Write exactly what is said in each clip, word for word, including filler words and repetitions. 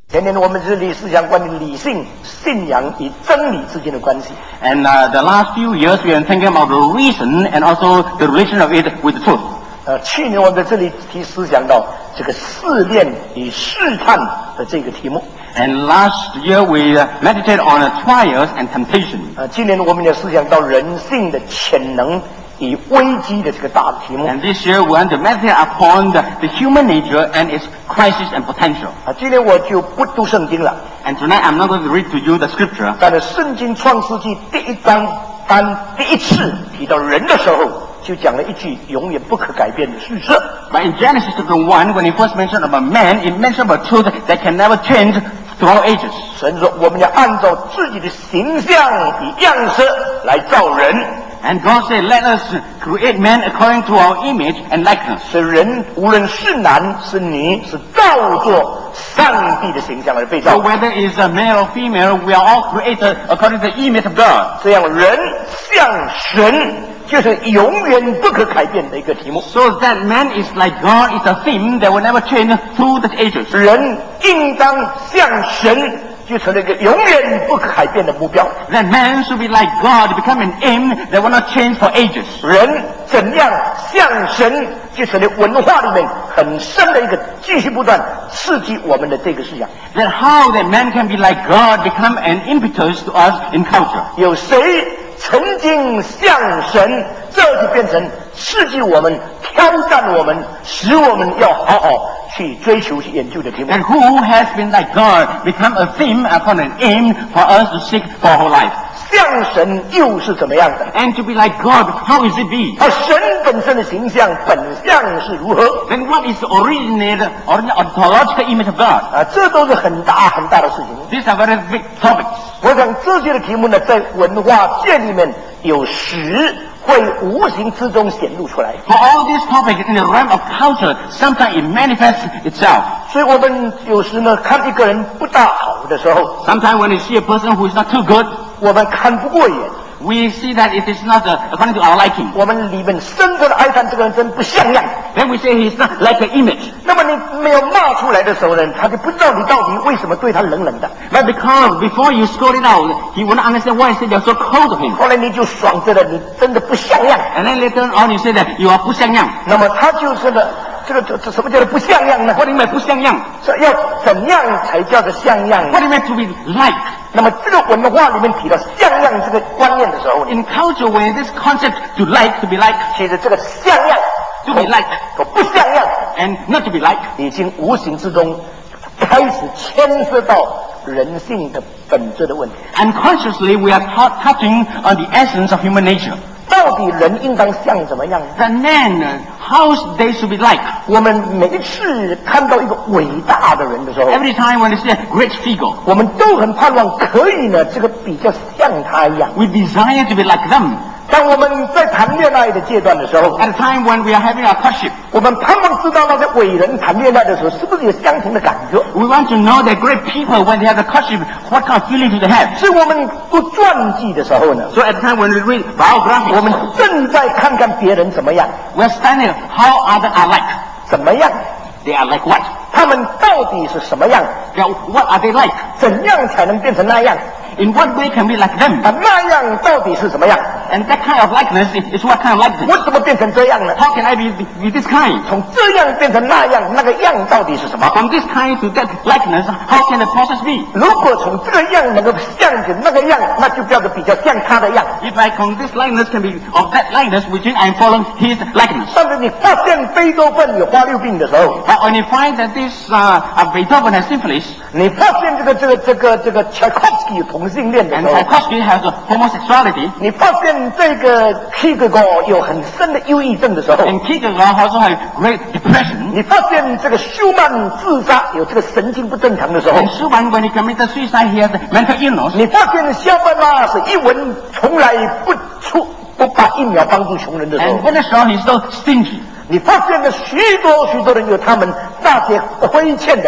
前面我们这里是讲关于理性、信仰与真理之间的关系。 And uh, the last few years we are thinking about the reason and also the relation of it with the truth. 呃，去年我们在这里提思想到这个试炼与试探的这个题目。 And last year we uh, meditated on uh, trials and temptation. 呃，今年我们也思想到人性的潜能与危机的这个大的题目。 And this year we want to meditate upon the, the human nature and its crisis and potential. 啊，今天我就不读圣经了。 And tonight I'm not going to read to you the scripture. 但是圣经创世纪第一章当第一次提到人的时候，就讲了一句永远不可改变的事实。 But in Genesis chapter one, when he first mentioned about man, it mentioned about truth that can never change throughout ages. 神说我们要按照自己的形象与样式来造人。 And God said, let us create man according to our image and likeness. 是人无论是男是女，是照作上帝的形象而被 So 造。 whether it's a male or female, we are all created according to the image of God. 这样人像神就是永远不可改变的一个题目。 So that man is like God is a theme that will never change through the ages. 人应当像神，就成了一个永远不可改变的目标。 That man should be like God, become an aim that will not change for ages. 人怎样像神，就成了文化里面很深的一个继续不断刺激我们的这个思想。 That how that man can be like God, become an impetus to us in culture. 有谁曾经像神，这就变成刺激我们、挑战我们，使我们要好好去追求、去研究的题目。 And who has been like God, become a theme upon an aim for us to seek for our life. 像神又是怎么样的？ And to be like God, how is it be? 而神本身的形象本相是如何？ Then what is the originated or ontological image of God? 啊，这都是很大很大的事情。 These are very big topics. 我想这些的题目呢，在文化界里面有时会无形之中显露出来。 For all these topics in the realm of culture, sometimes it manifests itself. 所以我们有时呢，看一个人不大好的时候， Sometimes when you see a person who is not too good, 我们看不过眼， we see that it is not uh, according to our liking. 我们里面深刻的哀叹这个人真不像样。 Then we say he is not like an image. 那么你没有骂出来的时候呢，他就不知道你到底为什么对他冷冷的。 But because before you scold it out, he will not understand why you are so cold to him. 后来你就爽着了，你真的不像样。 And then later on you say that you are 不像样. 那么他就是呢，这个这这什么叫做不像样呢？ What do you mean 不像样? 这要怎样才叫做像样 What do you mean to be like? 那么这个文化里面提到像样这个观念的时候， In culture, when this concept to like, to be like, 其实这个像样 to be like, 和不像样， and not to be like, 已经无形之中开始牵涉到人性的本质的问题。 unconsciously we are t- touching on the essence of human nature. 到底人应当像怎么样呢？ The man, uh, how they should be like. 我们每一次看到一个伟大的人的时候， Every time when you see a great figure, 我们都很盼望可以呢，这个比较像他一样。 we desire to be like them. 当我们在谈恋爱的阶段的时候， At the time when we are having our courtship, 我们盼望知道那些伟人谈恋爱的时候，是不是有相同的感觉？ we want to know that great people, when they have a courtship, what kind of feeling do they have? 是我们读传记的时候呢， So at the time when we read 我 biographies, 们正在看看别人怎么样， we are studying how others are like. 怎么样， They are like what? 他们到底是什么样， They are, what are they like? 怎样才能变成那样？ In what way can we like them? 啊，那样到底是什么样？ And that kind of likeness is, is what kind of likeness? 我怎么变成这样呢？ How can I be, be this kind? 从这样变成那样，那个样到底是什么？ From this kind to that likeness, how can the process be? 如果从这个样能够像成那个样，那就叫做比较像他的样。 If I from this likeness can be of that likeness, which means I am following his likeness. 但是你发现贝多芬有花六病的时候， But when you find that this uh, uh, Beethoven has syphilis, 你发现这个这个这个这个柴可夫斯基有同性恋的 and 时候， Tchaikovsky has a homosexuality, 你发现这个 Kierkegaard 有很深的忧郁症的时候， and Kierkegaard also has great depression, 你发现这个休曼自杀有这个神经不正常的时候， and Schumann, when he committed suicide, he has a mental illness, 你发现肖曼拉是一文从来不出不把一秒帮助穷人的时候 and，when the show he's so stingy. 你发现了许多许多人有他们那些亏欠的、黑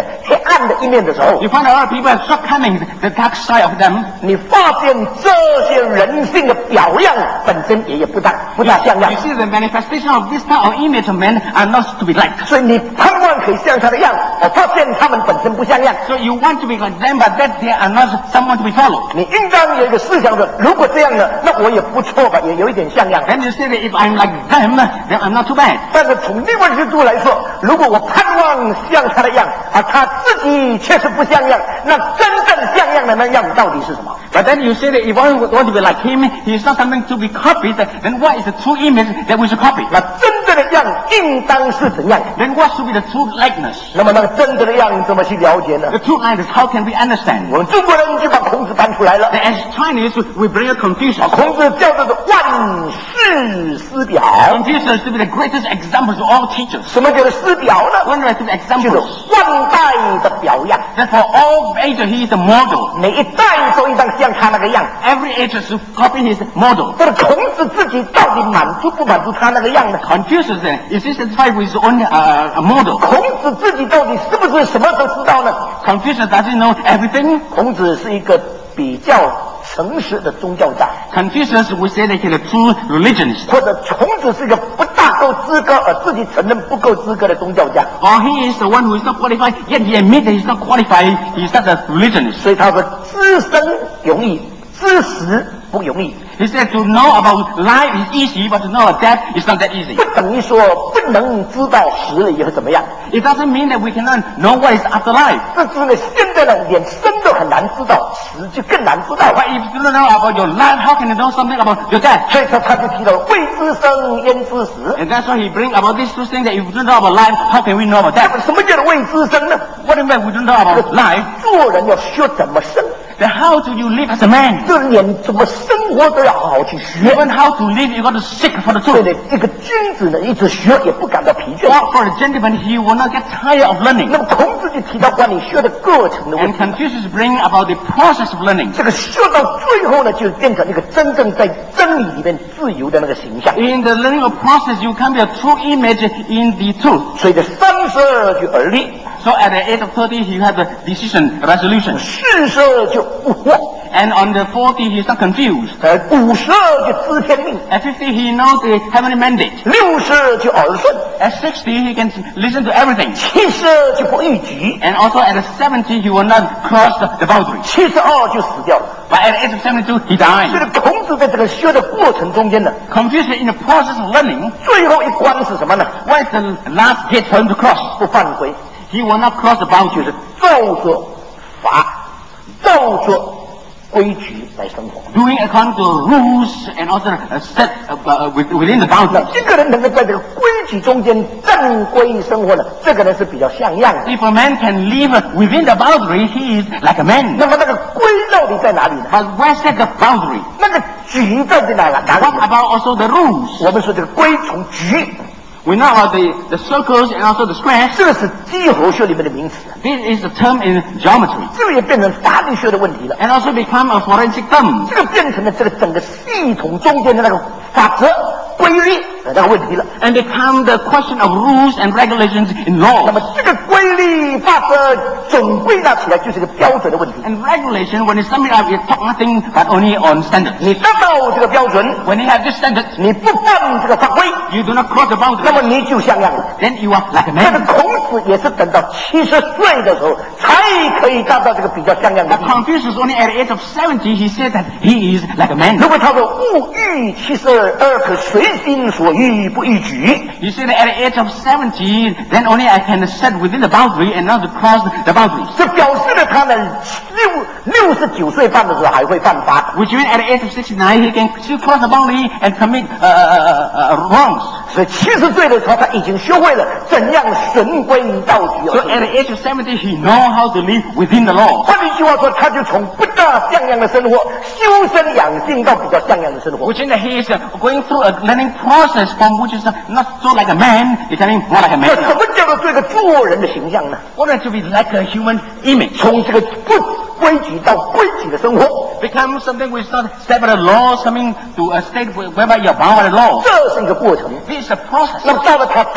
暗的一面的时候， you find a lot of people are shortcomings, the dark side of them. 你发现这些人性的表样本身也也不大不大像样 You， see the manifestation of this type of image of men are not to be liked. 所以你盼望可以像他的样，我发现他们本身不像样。 So you want to be like them, but that they are not someone to be followed. 你应当有一个思想说，如果这样呢，那我也不错吧，也有一点像样。 Then you say that if I'm like them, then I'm not too bad. 但是从另外一个角度来说，如果我盼望像他的样，而他自己确实不像样，那真正像样的那样子到底是什么？ But then you say that if I want to be like him, he's not something to be copied, then what is the true image that we should copy? 那真正的样应当是怎样？ Then what should be the true likeness? 那么那个真正的样怎么去了解呢？ The true likeness, how can we understand? 我们中国人就把孔子搬出来了。 As Chinese, we bring a Confucius. 孔子叫做万世师表。 Confucius to be the greatest example to all teachers. 什么叫做师表呢？ One of the 就是 examples. 万代的表样， That for all ages he is a model. 每一代都应当像他那个样。 Every age should copy his model. 这个孔子自己到底满足不满足他那个样呢？ Confucius then, is he satisfied with his own uh, uh, model? 孔子自己到底是不是什么都知道呢？ Confucius doesn't know everything. 孔子是一个比较诚实的宗教家， Confucius would say that he's a true religionist. 或者孔子是一个不大够资格而自己承认不够资格的宗教家。 Or he is the one who is not qualified, yet he admits that he's not qualified, he's not a religionist. 所以他说知生容易，知识不容易。 He said to know about life is easy, but to know about death is not that easy. 不等于说不能知道死了以后怎么样， It doesn't mean that we cannot know what is after life. 这是呢，现在呢连生都很难知道，死就更难知道。 But if you don't know about your life, how can you know something about your death? 所以说他就提到未知生焉知死。 And that's why he brings about these two things that if we don't know about life, how can we know about 那 death? 么什么叫做未知生呢？ What do you mean we don't know about life? 做人要学怎么生， Then how do you live as a man? 这连怎么生活都要好好去学。 Even how to live, you got to seek for the 所以 truth. 呢，这个君子呢一直学也不感到疲倦。 Or for a gentleman, he will not get tired of learning. 那么孔子就提到关于学的过程的问 And 题。 Confucius bring about the process of learning. 这个学到最后呢，就变成一个真正在真理里面自由的那个形象。 In the learning of process, you can be a true image in the truth. 所以这三十二就而立， So at the age of thirty, he had the decision, resolution. 四十二就不惑， And on the forty, he's not confused. 呃，五十二就知天命， At fifty, he knows the heavenly mandate. 六十二就耳顺， At sixty, he can listen to everything. 七十二就不逾矩， And also at seventy, he will not cross the, the boundary. 七十二就死掉了。 But at the age of seventy-two, he 所 died. 以孔子在这个学的过程中间呢， Confucius, in the process of learning, 最后一关是什么呢？ what is the last gate for him to cross? 不犯规， He will not cross the 就 boundary. 是照着法，照着规矩来生活。 Doing according to rules and also uh, set uh, uh, within the 那 boundaries. 这个人能够在这个规矩中间正规生活呢，这个人是比较像样的。 If a man can live within the boundary, he is like a man. 那么那个规到底在哪里呢？ But where's that the boundary? 那个局到底哪哪里 What 呢？ about also the rules? 我们说这个规从局， We know about the, the circles and also the squares. 这个是几何学里面的名词， This is a term in geometry. 这个也变成法律学的问题了。 And also become a forensic term. 这个变成了这个整个系统中间的那个法则规律的那个问题了。 And become the question of rules and regulations in 那 law. 么这个规律法则总归纳起来就是一个标准的问题。 And regulation, when you sum it up, it talk nothing but only on standards. 你达到这个标准， When you have this standard, 你不犯这个法规， you do not cross the 那 boundary. 么你就像样了。 Then you are like a 但是 man. 孔子也是等到七十岁的时候，才可以达到这个比较像样的 But 地步。 Confucius only at the age of seventy, he said that he is like a man. 如果他说勿欲七十二，二可随心所欲，不逾矩。 He said that at the age of seventy, then only I can set within the boundary and not to cross the boundaries. 这表示了他呢六六十九岁半的时候还会犯法， Which means at the age of sixty-nine, he can still cross the boundary and commit uh, uh, uh, wrongs. 所以七十岁的时候他已经学会了怎样循规蹈矩。 So at the age of seventy, he know how to live within the law. 换一句话说，他就从不大像样的生活修身养性到比较像样的生活。 Which means that he is uh, going through a learning process from which is uh, not so like a man, becoming more like a 那 man. 什么叫做这个做人的形象呢？ What is to be like a human image? 从这个不规矩到规矩的生活， Become something which is not set by the laws, coming to a state where- whereby you are bound by the law. 这是一个过程。 This is a process. 那么到了他达到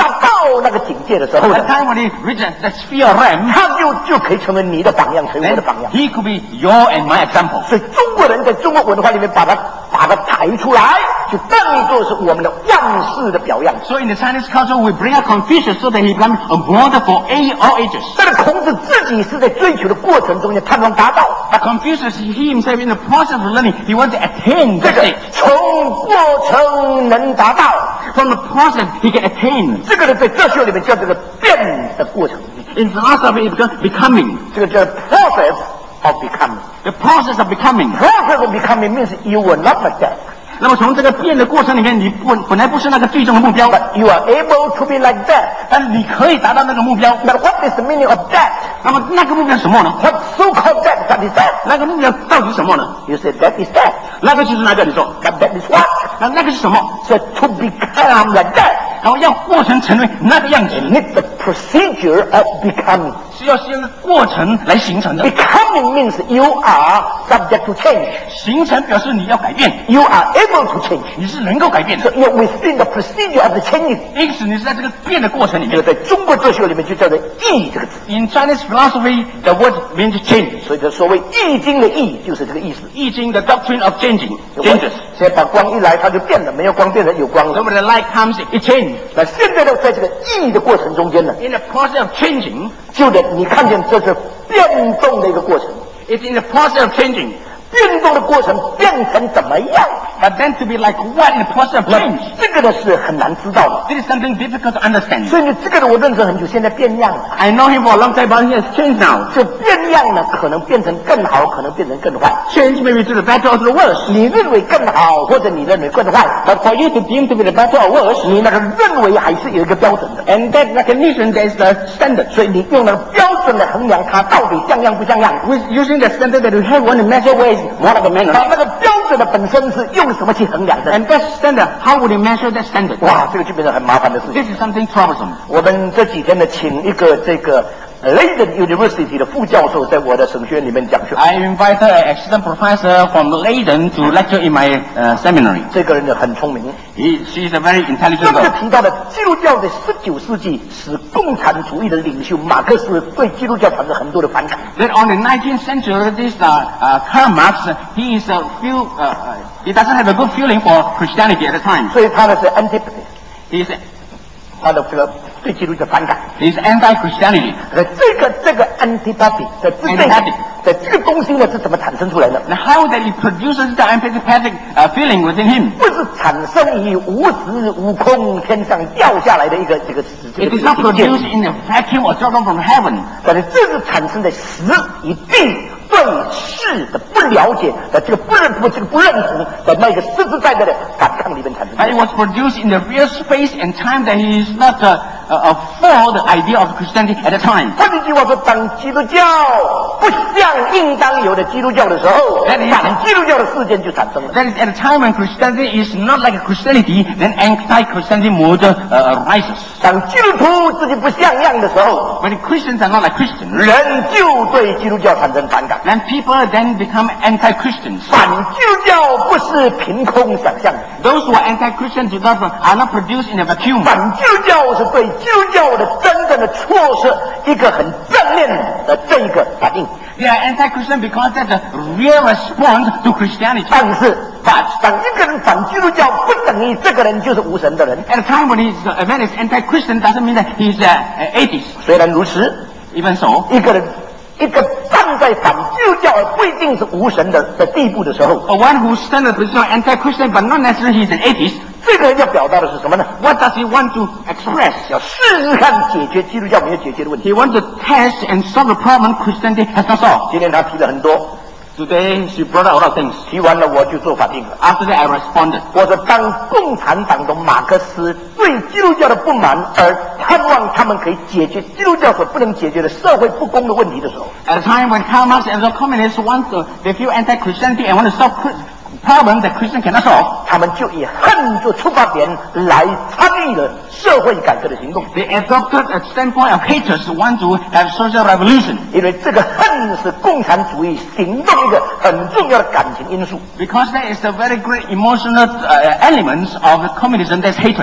那个境界的时候 At 呢 the，time when he reaches that sphere realm, 他就就可以成为你的榜样，成为我 then 的榜样。 he could be your and my example. 所以中国人在中国文化里面把它把它抬出来，就当作是我们的万世的表样。 So in the Chinese culture, we bring out Confucius so that he becomes a model for all ages. 但是孔子自己是在追求的过程中间盼望达到 But Confucius, he himself, in the process of learning, he wants to attain 这 that 个 state. 从过程能达到， From the process, he can attain. 这个呢在哲学里面叫这个变的过程， In philosophy, it becomes becoming. 这个叫 process of becoming。 The process of becoming. Process of becoming means you were not like that, 那么从这个变的过程里面，你不本来不是那个最终的目标， but you are able to be like that. 但是你可以达到那个目标。 But what is the meaning of that? 那么那个目标是什么呢？ What so-called that? That is that. 那个目标到底是什么呢？ You say that is that. 那个就是那个，你说， But that is what? 那那个是什么？ So to become like that, 然后要过程成为那个样子， it needs the procedure of becoming. 是要是用过程来形成的。 Becoming means you are subject to change. 形成表示你要改变， You are able to change. 你是能够改变 So 的。 you're within the procedure of the changing. 因此，你是在这个变的过程里面。 这个在中国哲学里面就叫做易这个字， In Chinese philosophy, the word means change. 所以这所谓易经的易就是这个意思。 易经 the doctrine of changing changes. 现在把光一来，它就变了，没有光变成有光 So 了。 when the light comes, it changes. 那现在呢，在这个易的过程中间呢， In the process of changing, 就得你看见这是变动的一个过程， it's in the process of changing. 变动的过程变成怎么样？ But then to be like what in the process of 那 change? 这个呢是很难知道的。 This is something difficult to understand. 所以呢，这个呢我认识很久，现在变样了。 I know him for a long time, but he has changed now. 这变样呢，可能变成更好，可能变成更坏。 Change maybe to the better or to the worse. 你认为更好，或者你认为更坏， But for you to deem to be the better or worse, 你那个认为还是有一个标准的。 and that recognition there is the standard. 所以你用那个标准来衡量它到底像样不像样。 With using the standard that we have, one to measure where is one of the manner. 那那个标准的本身是用什么去衡量的？ And that standard, how would you measure that standard? 哇，这个就变成很麻烦的事情。 This is something troublesome. 我们这几天呢，请一个这个 Leiden University 的副教授在我的神学院里面讲学。 I invited an assistant professor from Leiden to lecture in my uh, seminary. 这个人呢很聪明， He, she is a very 这 intelligent 就 girl. 提到了基督教在十九世纪使共产主义的领袖马克思对基督教产生很多的反感。 That on the nineteenth century, this uh, uh, Karl Marx, he is a feel, uh, uh, he doesn't have a good feeling for Christianity at the time. 所以他的是 antipathy， He is, 他的这个对基督教反感。 he is anti-Christianity. 呃，这个这个 antipathy 的这这个 Antipathy 的这个东西呢是怎么产生出来的？ Now, how that he produces the antipathic uh, feeling within him? 不是产生于无时无空天上掉下来的一个这个这 It 个 is not 境界 produced in a vacuum or dropped from heaven. 但是这是产生的时以病对事的不了解的这个不认不这个不认同的那个实实在在的反抗里面产生 But it 的。 was produced in the real space and time that he is not uh, uh, uh, for the idea of Christianity at the time. 换句话说，当基督教不像应当有的基督教的时候， That is- 反基督教的事件就产生了。 That is at a time when Christianity is not like a Christianity, then anti-Christianity mode uh, arises. 当基督徒自己不像样的时候， When the Christians are not like Christians, 人就对基督教产生反感。 then people then become anti-Christians. 反基督教不是凭空想象的， Those who are anti-Christian do not, are not produced in a vacuum. 反基督教是对基督教的真正的措施一个很正面的这一个反应。 They are anti-Christian because that's a real response to Christianity. 但是，反当一个人反基督教，不等于这个人就是无神的人。 At a time when he's, a man is anti-Christian doesn't mean that he's uh, an atheist. 虽然如此， Even so, 一个人一个站在反基督教而不一定是无神的的地步的时候， a one who stands in the position of anti-Christian but not necessarily he's an atheist, 这个人要表达的是什么呢？ what does he want to express? 要试试看解决基督教没有解决的问题。 He wants to test and solve the problem Christianity has not solved. 今天他提了很多， Today, she brought out a lot of things. 提完了我就做反应了。 After that, I responded. 我说，当共产党的马克思对基督教的不满，而盼望他们可以解决基督教所不能解决的社会不公的问题的时候， At a time when Karl Marx and the communists want to, they feel anti-Christianity and want to solve Chris- problems that Christians cannot solve, 他们就以恨做出发点来参与了社会改革的行动。 they adopted a standpoint of hatred, want to have social revolution. 因为这个恨是共产主义行动一个很重要的感情因素。 Because that is a very great emotional uh, element of communism, that's hatred. 结果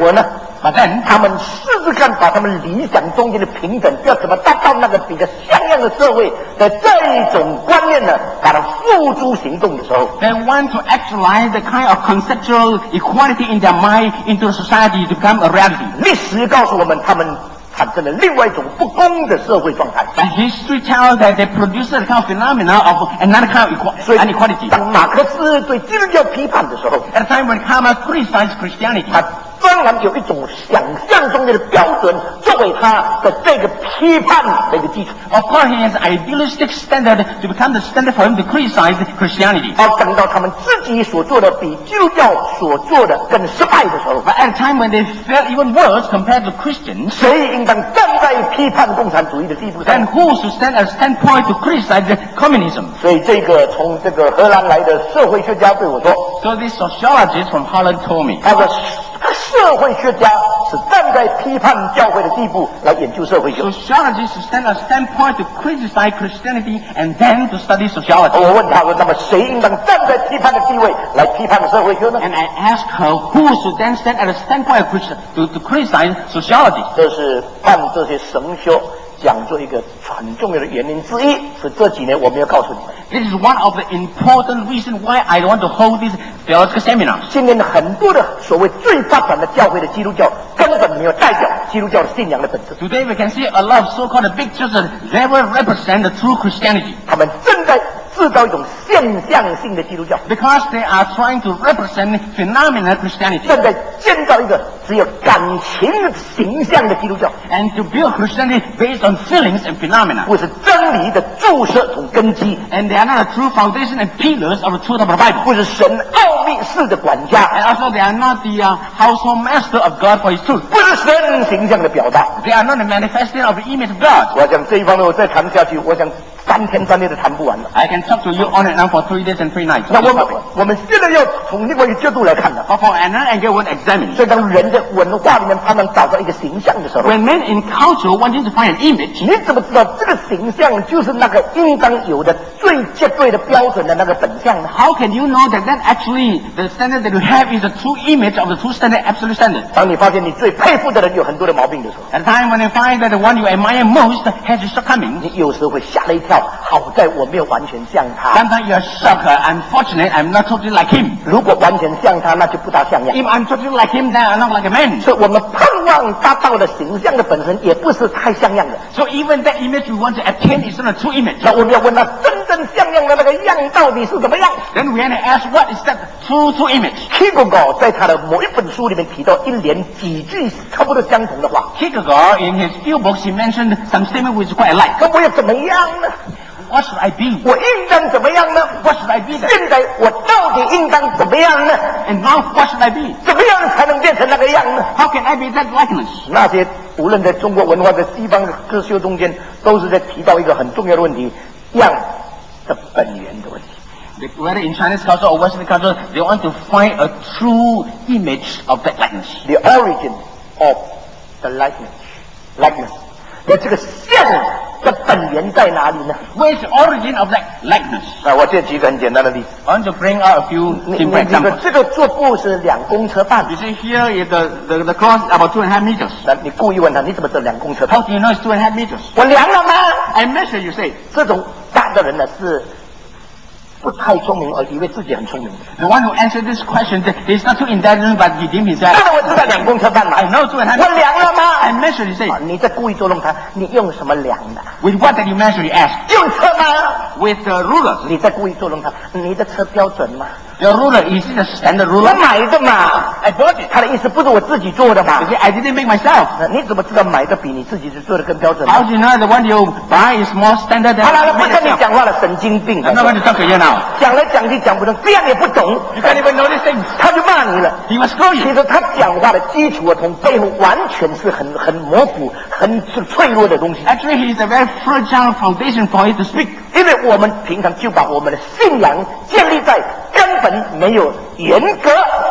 果呢？ But then 他们试试看，把他们理想中间的平等，要怎么达到那个比较像样的社会的这一种观念呢？把它付诸行动的时候， they want to actualize the kind of conceptual equality in their mind into society to become a reality. 历史告诉我们，他们产生了另外一种不公的社会状态。 But history tells that they produce a kind of phenomena of another kind of 所以 inequality. 当马克思对基督教批判的时候， At a time when Karl Marx criticized Christianity, 他当然有一种想象中的标准作为他的这个批判的一个基础。 of course, he has idealistic standard to become the standard for him to criticize Christianity. 而等到他们自己所做的比基督教所做的更失败的时候， But at a time when they felt even worse compared to Christians, 谁应当站在批判共产主义的地步 then 上？ who should stand at a standpoint to criticize communism? 所以这个从这个荷兰来的社会学家对我说， So this sociologist from Holland told me, 他说社会学家是站在批判教会的地步来研究社会学。 sociologists should stand at a standpoint to criticize Christianity and then to study sociology. 我问他说，那么谁应当站在批判的地位来批判社会学呢？ And I asked her who should then stand at a standpoint of Christ- to, to criticize sociology. 这是办这些神修讲座一个很重要的原因之一，是这几年我没有告诉你们。 This is one of the important reasons why I want to hold these theological seminars. 今天的很多的所谓最发展的教会的基督教，根本没有代表基督教的信仰的本质。 Today we can see a lot of so-called big churches never represent the true Christianity 他们正在制造一种现象性的基督教， because they are trying to represent phenomenal Christianity 正在建造一个只有感情形象的基督教， and to build Christianity based on feelings and phenomena. 不是真理的注射同根基， And they are not the true foundation and pillars of the truth of the Bible. 不是神奥秘式的管家， And also they are not the uh, household master of God for His truth. 不是神形象的表达。 They are not the manifestation of the image of God. 我想这一方面我再谈下去，我想三天三夜都谈不完了。 I can talk to you on and on for three days and three nights. 那我们我们现在要从另外一个角度来看的。 But for another angle, when examining, 所以当人的文化里面他们找到一个形象的时候， when men in culture wanting to find an image, 你怎么知道这个形象就是那个应当有的最绝对的标准的那个本相呢？ how can you know that that actually the standard that you have is the true image of the true standard, absolute standard? 当你发现你最佩服的人有很多的毛病的时候， At a time when you find that the one you admire most has a shortcoming, 你有时候会吓了一跳。好在我没有完全像他， sometimes you are shocked. I'm fortunate I'm not totally like him. 如果完全像他，那就不大像样。 If I'm totally like him, then I'm not like a man. 所以我们盼望达到的形象的本身也不是太像样的。 So even that image we want to attain is not a true image. 那我们要问他真正像样的那个样到底是怎么样？ Then we have to ask, what is that true true image? Kierkegaard 在他的某一本书里面提到一连几句差不多相同的话， Kierkegaard, in his few books, he mentioned some statement which is quite alike. 那我要怎么样呢？ What should I be? 我应当怎么样呢？ What should I be then? 现在我到底应当怎么样呢？ And now, what should I be? 怎么样才能变成那个样呢？ How can I be that likeness? 那些无论在中国文化在西方的各修中间，都是在提到一个很重要的问题：样的本源的问题。 Whether in Chinese culture or Western culture, they want to find a true image of that likeness. The origin of the likeness, likeness。那这个像的本源在哪里呢？ Where is the origin of that likeness? 啊，我这举个很简单的例子。 I want to bring out a few 你 simple 你这个 examples. 这个做布是两公车半 You，see here is the, the, the cross about two and a half meters. 那你故意问他你怎么知道两公车半？ How do you know it's two and a half meters? 我量了吗？ I measure, you say. 这种大的人呢是不太聪明，而以为自己很聪明。 The one who answered this question, he's not too intelligent, but he deemed himself. 当然我知道两公车半嘛 I。know two and a half 我 meters. 量了吗？ I measure, you say. 啊，你在故意捉弄他，你用什么量的？ With what did you measure, you ask? 用车吗？ With the ruler. 你在故意捉弄他，你的车标准吗？ The ruler, is it a standard 我 ruler? 买的嘛。 I bought it. 他的意思不是我自己做的嘛 You？see, I didn't make myself. 那你怎么知道买的比你自己做的更标准？ How do you know the one you buy is more standard than 好了， you 不 made 跟你 yourself? 讲话了，神经病！ I'm not going to talk to you now. 讲来讲去讲不通，这样也不懂， You can't even know these things. 他就骂你了。 He must scold 其 you. 实他讲话的基础啊，从背后完全是很很模糊、很脆弱的东西。 Actually, he is a very fragile foundation for you to speak. 因为我们平常就把我们的信仰建立在根本没有严格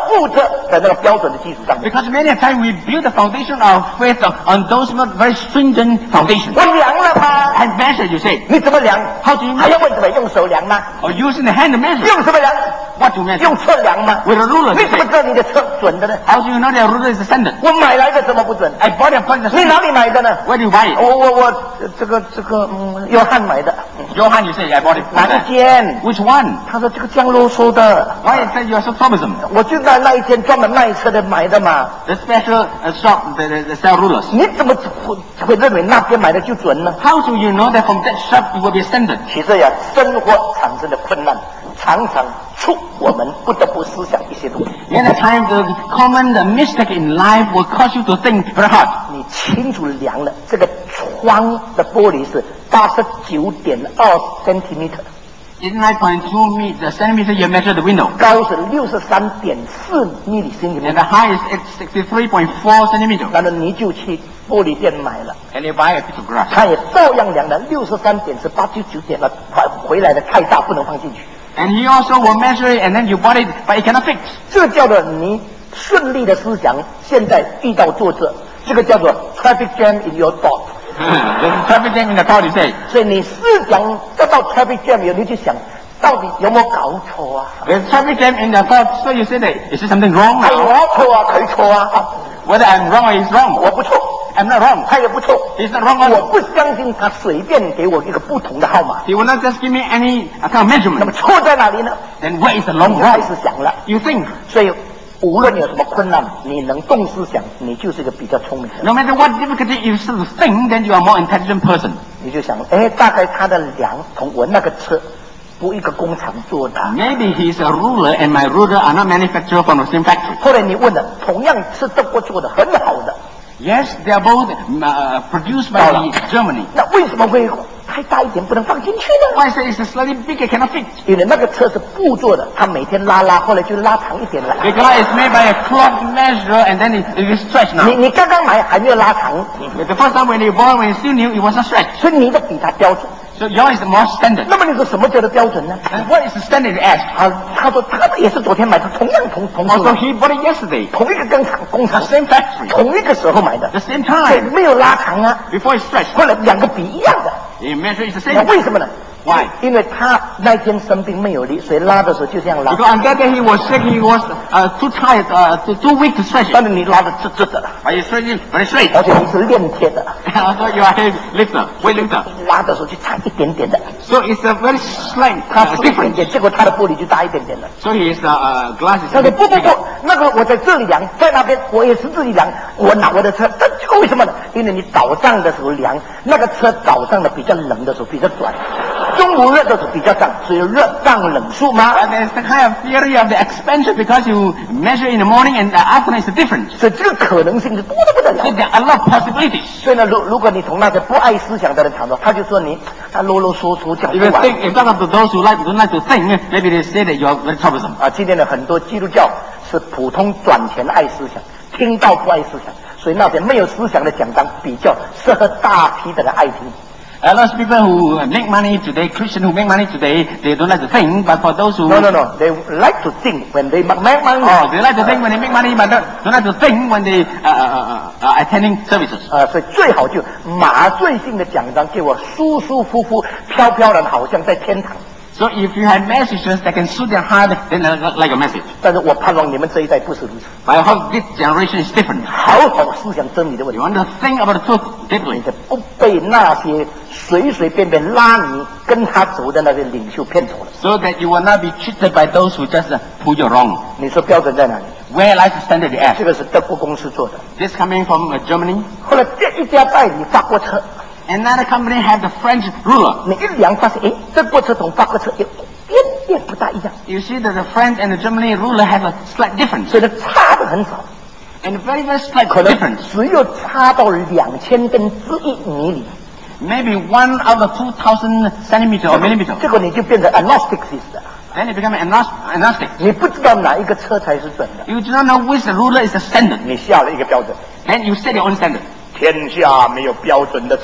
物质的那个标准的基础上面。 Because many a time we build the foundation of faith on those not very stringent foundations. 我量了吗？ And measure, you say. 你怎么量？ How do you 还要 measure? 问什么？用手量吗？ Or using the hand to measure? 用什么量？ What to measure? 用测量吗？ With a ruler, 你 you 怎么 say. 知道你的测准的呢？ How do you know that a ruler is a standard? 我买来的怎么不准？ I bought it according to 你 standard. 哪里买的呢？ Where do you buy it? 我我我这个这个嗯，约翰买的。 Johan, you say, I bought it. 哪一间？ Which one? 他说这个江啰嗦的。 Why is that you are so troublesome? 我就在那一间专门卖车的买的嘛。 The special uh, shop that that- that sell rulers. 你怎么会会认为那边买的就准呢？ How do you know that from that shop it will be a standard? 其实呀，生活产生的困难，常常促我们不得不思想一些东西。 Many a time the common the mistake in life will cause you to think very hard. 你清楚量了，这个窗的玻璃是八十九点二 centimeter， eighty-nine point two me- the centimeter you measure the window. 高是六十三点四 milli And centimeter， the height is sixty-three point four centimeter. 然后你就去玻璃店买了， And you buy a piece of glass. 他也照样量了六十三点是八九九点了，快回来的太大不能放进去， And he also will measure it and then you bought it, but it cannot fit. 这叫做你顺利的思想现在遇到作者，这个叫做 traffic jam in your thought。 There's traffic jam in the thought, you say. 所以你思想得到 traffic jam 以后，你就想到底有没有搞错啊？ There's traffic jam in the thought, so you say that, is there something wrong 係 now? 我錯啊，佢錯啊， Whether I'm wrong or he's wrong. 我不錯， I'm not wrong. 他也不錯。 He's not wrong 我 also. 不相信他随便给我一个不同的号码。 He will not just give me any uh, kind of 那么 measurement. 错在哪里呢？ Then where is the 你 wrong 就开 wrong? 始想了。 You think. 所以无论你有什么困难，你能动思想，你就是一个比较聪明的人。 No matter what difficulty you still think, then you are a more intelligent person. 你就想，哎，大概他的梁同我那个车不一个工厂做的。 Maybe he's a ruler and my ruler are not manufactured from the same factory. 后来你问了，同样是德国做的，很好的， Yes, they are both uh, produced by the Germany. 那为什么会太大一点不能放进去呢？ Why say it's slightly bigger, cannot fit? 因为那个车是布做的，它每天拉拉，后来就拉长一点了。 Because it's made by a cloth measure and then it, it is stretched 你 now. 你刚刚买还没有拉长， The first time when you bought, when you still new, it was not stretched. 所以你的比它标准。 So yours is more standard. 那么你说什么叫做标准呢？ And what is the standard you ask? 啊，他说他也是昨天买的，同样同同 Also, 时 he bought it yesterday. 同一个工厂工 The 厂 same factory. 同一个时候买的， The same 所以 time. 没有拉长啊。 Before it's stretched. 后来两个比一样的， You measure it's the 那 same. 为什么呢？ Why? 因为他那天生病没有力，所以拉的时候就这样拉。 Because on that day he was sick, he was uh, too tired, uh, too, too weak to stretch 但 it. 是你拉的直直的， But you stretch it very straight. 而且你是练铁的， Also, you are a heavy lifter, weight lifter. 拉的时候就差一点点的， So it's a very slight 他 uh, 少一点 difference. 点，结果他的玻璃就大一点点了。 So his uh, uh, glass is 他 a 说 bit 不不 bigger. 不，那个我在这里量，在那边我也是自己量，我拿我的车，但这个为什么呢？因为你早上的时候量，那个车早上的比较冷的时候比较短，中午热的时候比较胀，所以热胀冷缩嘛。 But there's the kind of theory of the expansion because you measure in the morning and the afternoon is different. 所以这个可能性是多得不得 So 了。 there are a lot of possibilities. 所以呢，如如果你从那些不爱思想的人谈到，他就说你他啰啰嗦嗦讲 If 不 you 完 think, if talk to those who like, don't like to think, maybe they say that you are very troublesome. 啊。今天的很多基督教是普通转钱爱思想，听到不爱思想，所以那些没有思想的讲章比较适合大批的人爱听。 A lot of people who make money today, Christians who make money today, they don't like to think. But for those who, No no no, they like to think when they make money. oh, they like to think when they make money, but don't, don't like to think when they uh, uh, uh, are attending services. 啊，所以最好就麻醉性的讲章，给我舒舒服服、飘飘然，好像在天堂。 So if you have messages that can suit their heart, then uh, like a message. 但是我盼望你们这一代不是如此， But I hope this generation is different. 好好思想真理的问 You 题， want to think about the truth 你 deeply. 的不被那些随随便便拉你跟他走的那些领袖骗走了。 So that you will not be cheated by those who just uh, pull you wrong. 你说标准在哪里？ Where lies the standard you 这 ask? 个是德国公司做的， This coming from uh, Germany. 后来这一家代理法国车， Another company have the French ruler. 你一量发现，哎，德国车同法国车有一点点不大一样， You see that the French and the Germany ruler have a slight difference. 所以呢差的很少， And very, very slight 可能 difference. 只有差到两千分之一米里。 Maybe one out of two thousand centimeter or millimeter. 这个你就变成 agnostics 了， Then it become agnos- agnostic. 你不知道哪一个车才是准的， You do not know which ruler is the standard. 你下了一个标准， Then you set your own standard. 天下没有标准的车，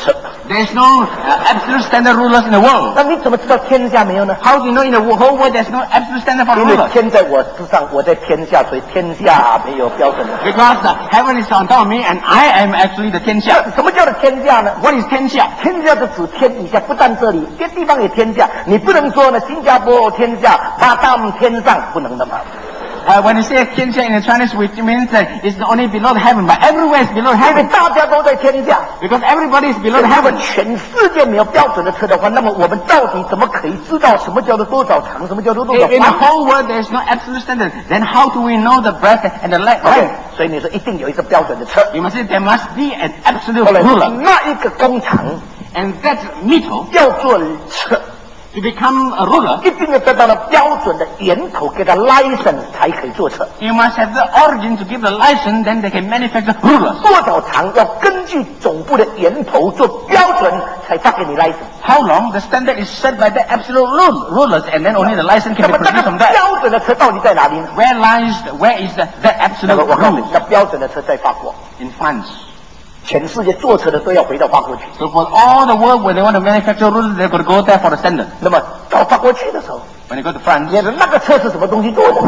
There is no uh, absolute standard rulers in the world. 那你怎么知道天下没有呢？ How do you know in the whole world there is no absolute standard for 因为 rulers? 天在我之上，我在天下，所以天下没有标准的。 Because the heaven is on top of me and I am actually the 天下。 什么叫做天下呢？ What is 天下？ 天下是指天底下，不但这里，别地方也天下。你不能说呢，新加坡天下，巴淡天上，不能的嘛。 Uh, when you say 天下 in the Chinese, which means that it's only below the heaven, but everywhere is below the 因为 heaven. 大家都在天下。 Because everybody is below the 如果 heaven. 全世界没有标准的车的话，那么我们到底怎么可以知道什么叫做多少长，什么叫做多少 If in the 宽？ whole world there is no absolute standard, then how do we know the breadth and the length? OK， 所以你说一定有一个标准的车。 You must say there must be an absolute 后来 ruler. 那一个工厂 And that metal, 要做车， to become a ruler, 一定要得到了标准的源头，给他 license 才可以做车。 you must have the origin to give the license, then they can manufacture rulers. 多少长要根据总部的源头做标准，才发给你 license。 How long? The standard is set by the absolute rule, rulers, and then only the license 那 can be 么那 produced 个 from that. 标准的车到底在哪里呢？ Where lies, where is the, that 那 absolute 么我告诉你 rule?， 那标准的车在法国， In France. 全世界做车的都要回到法国去。 So for all the world where they want to manufacture rulers, they've got to go there for the standard. 那么到法国去的时候， When you go to France, 你说那个车是什么东西做的？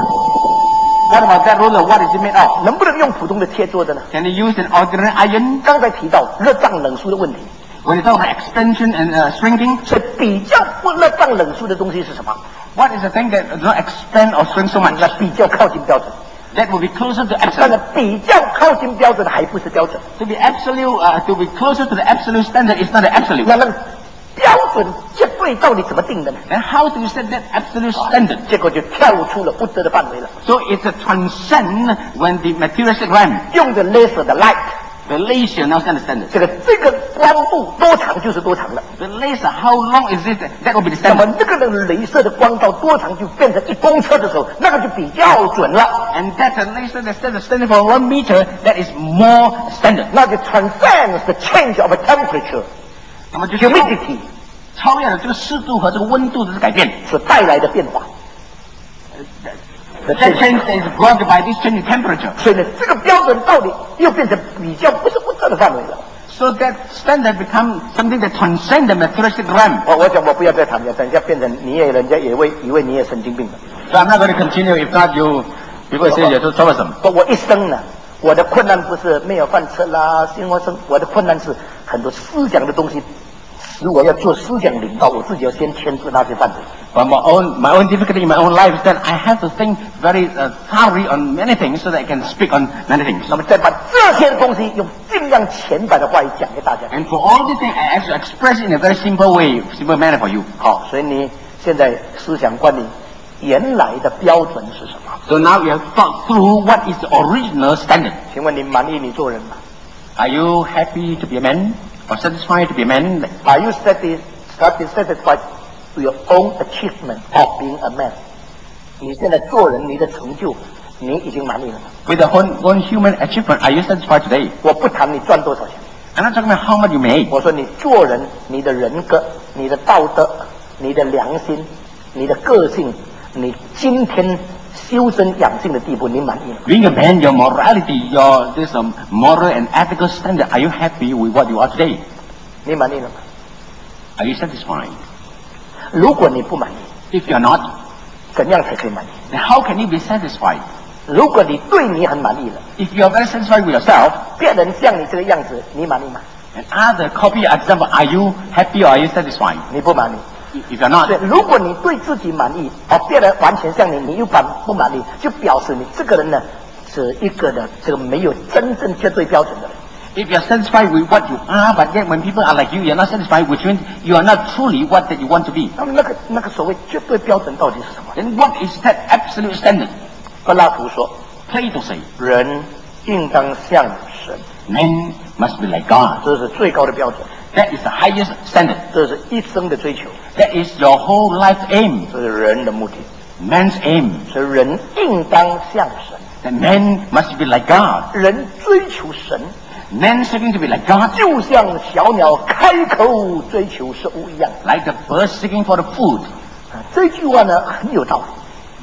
what about that ruler? What is it made of? 能不能用普通的铁做的呢？ Can you use an ordinary iron? 刚才提到热胀冷缩的问题， When you talk about expansion and uh, shrinking, 所以比较不热胀冷缩的东西是什么？ what is the thing that does not expand or shrink so much? 那比较靠近标准。 That will be closer to 但是 absolute. 比较靠近标准的还不是标准。 To be absolute, uh, to be closer to the absolute standard is not the absolute. 那那个标准绝对到底怎么定的呢？ Then how do you set that absolute standard? 结果就跳出了不得的范围了。 So it's a transcend when the materialistic realm, 用着 laser 的 light， the laser now set the standard. 这个这个光度多长就是多长了。 The laser, how long is it? That will be the 那么 standard. 这个的镭射的光到多长就变成一公车的时候，那个就比较准了， And that's a laser that sets the standard for one meter. That is more standard. 那就 transcends the change of a temperature 那么就是 humidity 超越了这个湿度和这个温度的改变。 所带来的变化。 That change is brought by this change in temperature. 所以呢，这个标准到底又变成比较不是不得的范围了。 So that standard becomes something that transcends the materialistic realm. 我我想我不要再谈了，等一下变成你也人家也会以为你也神经病了。 So I'm not going to continue. If not, you people say you're too troublesome. 我我一生呢，我的困难不是没有饭吃啦，生活生，我的困难是很多思想的东西，使我要做思想领导，我自己要先牵制那些犯罪。 But my own my own difficulty in my own life is that I have to think very uh, thoroughly on many things so that I can speak on many things. 那么再把这些东西用尽量浅白的话语讲给大家。 And for all these things, I actually express it in a very simple way, simple manner for you. 好，所以你现在思想观念原来的标准是什么？ So now you have thought through what is the original standard. 请问你满意你做人吗 Are you happy to be a man or satisfied to be a man? ？Are you satisfied satisfied with your own achievement of being a man？ 你现在做人，你的成就，你已经满意了吗？ With the own, own human achievement, are you satisfied today? 我不谈你赚多少钱， I'm not talking about how much you make. 我说你做人，你的人格、你的道德、你的良心、你的个性，你今天修身养性的地步，你满意吗？ Being a man, your morality, your this um, moral and ethical standard, are you happy with what you are today? 你满意了吗？ Are you satisfied? 如果你不满意， If you're not, 怎样才可以满意？ then how can you be satisfied? 如果你对你很满意了， If you're very satisfied with yourself, 别人像你这个样子，你满意吗？ and other copy your example, are you happy or are you satisfied? 你不满意。 If you're not, 对，如果你对自己满意，而别人完全像你，你又满不满意，就表示你这个人呢是一个的这个没有真正绝对标准的人。 if you're satisfied with what you are, but yet when people are like you, you're not satisfied, which means you are not truly what that you want to be. 那么那个那个所谓绝对标准到底是什么？ Then what is that absolute standard? 柏拉图说， Plato say, 人应当像神， men must be like God. 这是最高的标准， That is the highest standard. 这是一生的追求， That is your whole life aim, 这是人的目的， man's aim. 所以人应当像神， That men must be like God. 人追求神， Men seeking to be like God, 就像小鸟开口追求食物一样。 like the bird seeking for the food. 啊，这句话呢很有道理。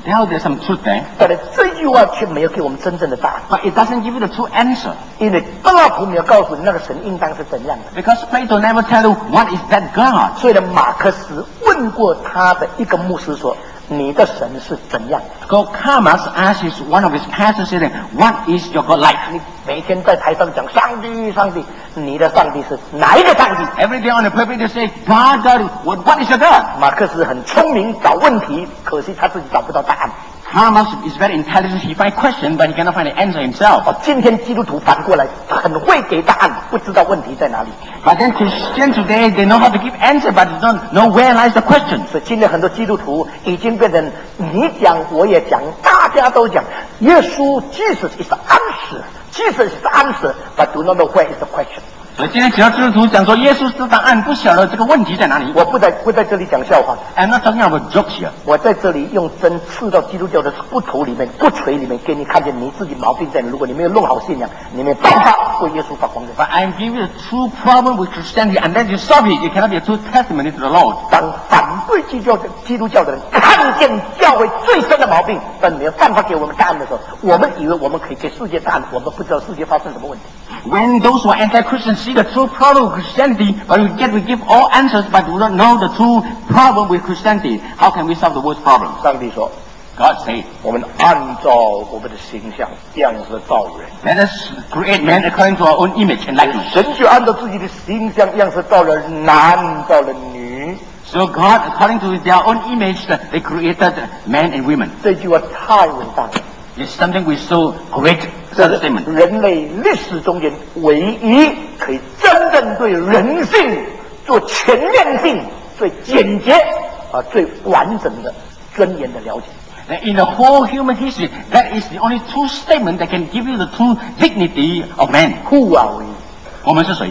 Now there's some truth there, 但是这句话却没有给我们真正的答案， but it doesn't give you the true answer. 因为柏拉图没有告诉你那个神应当是怎样的。 Because Plato never tell you what is that God. 所以呢，马克思问过他的一个牧师说：“你的神是怎样的 So Karl Marx asked his, one of his pastors, saying, what is your God like?？” 你每天在台上讲上帝，上帝，你的上帝是哪一个上帝？ Every day on the pulpit they say, God, God, what, what is your God? 马克思很聪明，找问题，可惜他自己找不到答案。 Karl Marx is very intelligent. He finds question, but he cannot find the answer himself. 哦，今天基督徒反过来很会给答案，不知道问题在哪里。 But then Christians today, they know how to give answer, but they don't know where lies the question. 所以今天很多基督徒已经变成你讲我也讲，大家都讲。耶稣 Jesus is the answer, Jesus is the answer, but do not know where is the question. 所以今天只要基督徒讲说耶稣是答案，不晓得这个问题在哪里。 我不在不在这里讲笑话， I'm not talking about jokes here. 我在这里用针刺到基督教的骨头里面、骨髓里面，给你看见你自己毛病在哪。如果你没有弄好信仰，你没有办法为耶稣发光的。 But I'm giving you the true problem with Christianity, and then you solve it. It cannot be a true testimony to the Lord. 当反对基督教的基督教的人看见教会最深的毛病，但没有办法给我们答案的时候，我们以为我们可以给世界答案，我们不知道世界发生什么问题。 When those who are anti-Christians see the true problem with Christianity, but we get we give all answers, but we don't know the true problem with Christianity. How can we solve the world's problems? 上帝说 God said, 我们按照我们的形象样式造人， let us create man according to our own image and likeness. 神就按照自己的形象样式造了男，造了女。 So God, according to their own image, they created men and women. 这句话太伟大了， It's something we so great 这 such 是 statement. 人类历史中间唯一可以真正对人性做全面性、最简洁啊、最完整的尊严的了解。 In the whole human history, that is the only true statement that can give you the true dignity of man. Who are we? 我们是谁？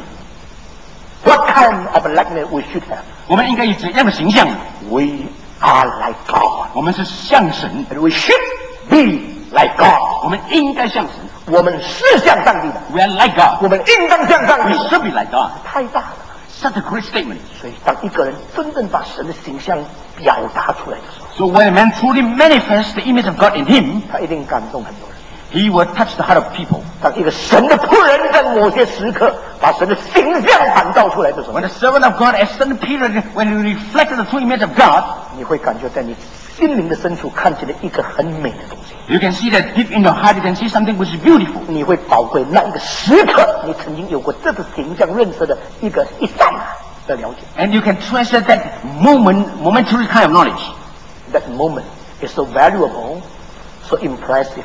What kind of likeness we should have? 我们应该以怎样的形象？ We are like God. 我们是像神， And we should be like God. 我们应该像神。 我们是像上帝的， We are like God. 我们应当像上 We 帝。 should be like God. 太大了。 Such a great statement. 所以，当一个人真正把神的形象表达出来的时候， So when a man truly manifests the image of God in him, 他一定感动很多人。 he will touch the heart of people. 当一个神的仆人在某些时刻把神的形象反照出来的时候 When，the servant of God, at certain period, when he reflected the true image of God, 你会感觉在你心灵的深处看见了一个很美的东西。 you can see that deep in your heart, you can see something which is beautiful. 你会宝贵那一个时刻，你曾经有过这个形象认识的一个一刹那的了解。 And you can treasure that moment, momentary kind of knowledge. That moment is so valuable, so impressive,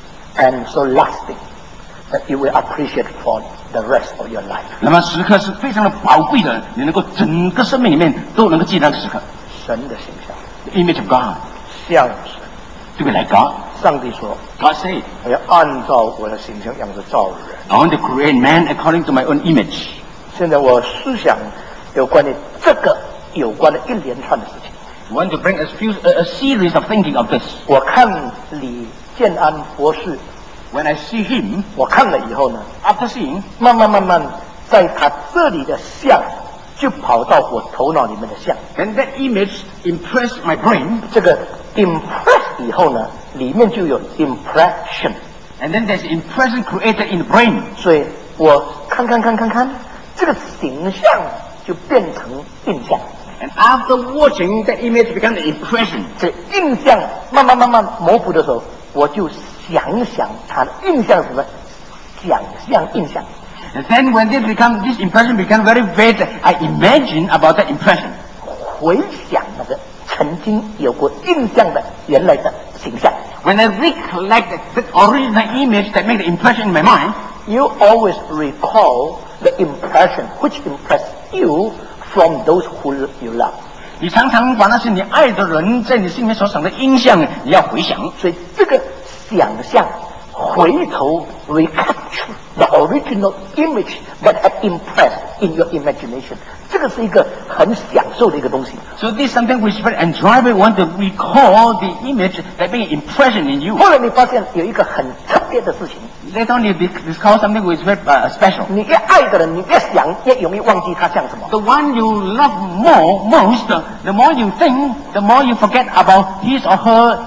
and so lasting that you will appreciate for the rest of your life. 那么时刻是非常的宝贵的，你能够整个生命里面都能够记得那个时刻。 神的形象 The image of God, 像神， to be like God. 上帝说 God said, 我要按照我的形象样子造人。 I want to create man according to my own image. 现在我思想有关于这个有关的一连串的事情。 I want to bring a, few, a, a series of thinking of this. 我看李建安博士， When I see him, 我看了以后呢， after seeing, 慢慢慢慢，在他这里的像就跑到我头脑里面的像。 and that image impressed my brain, 这个 impress 以后呢，里面就有 impression。 and then there's impression created in the brain. 所以我看看看看看，这个形象就变成印象。 And after watching, that image become an impression. 这印象慢慢慢慢模糊的时候，我就想想它的印象是什么？想象印象。 And then when this become, this impression become very vague, I imagine about that impression. 回想那个曾经有过印象的原来的形象。 When I recollect that original image that made the impression in my mind, You always recall the impression which impressed you from those who you love. 你常常把那些你爱的人在你心里面所想的印象，你要回想。 所以这个想象回头 recapture the original image that had impressed in your imagination， 这个是一个很享受的一个东西。 So this is something which is very enjoyable. Want to recall the image that made an impression in you. 后来你发现有一个很特别的事情， Later on, you discover something which is very uh, special. 你越爱的人，你越想越容易忘记他像什么。 The one you love more, most, the more you think, the more you forget about his or her image.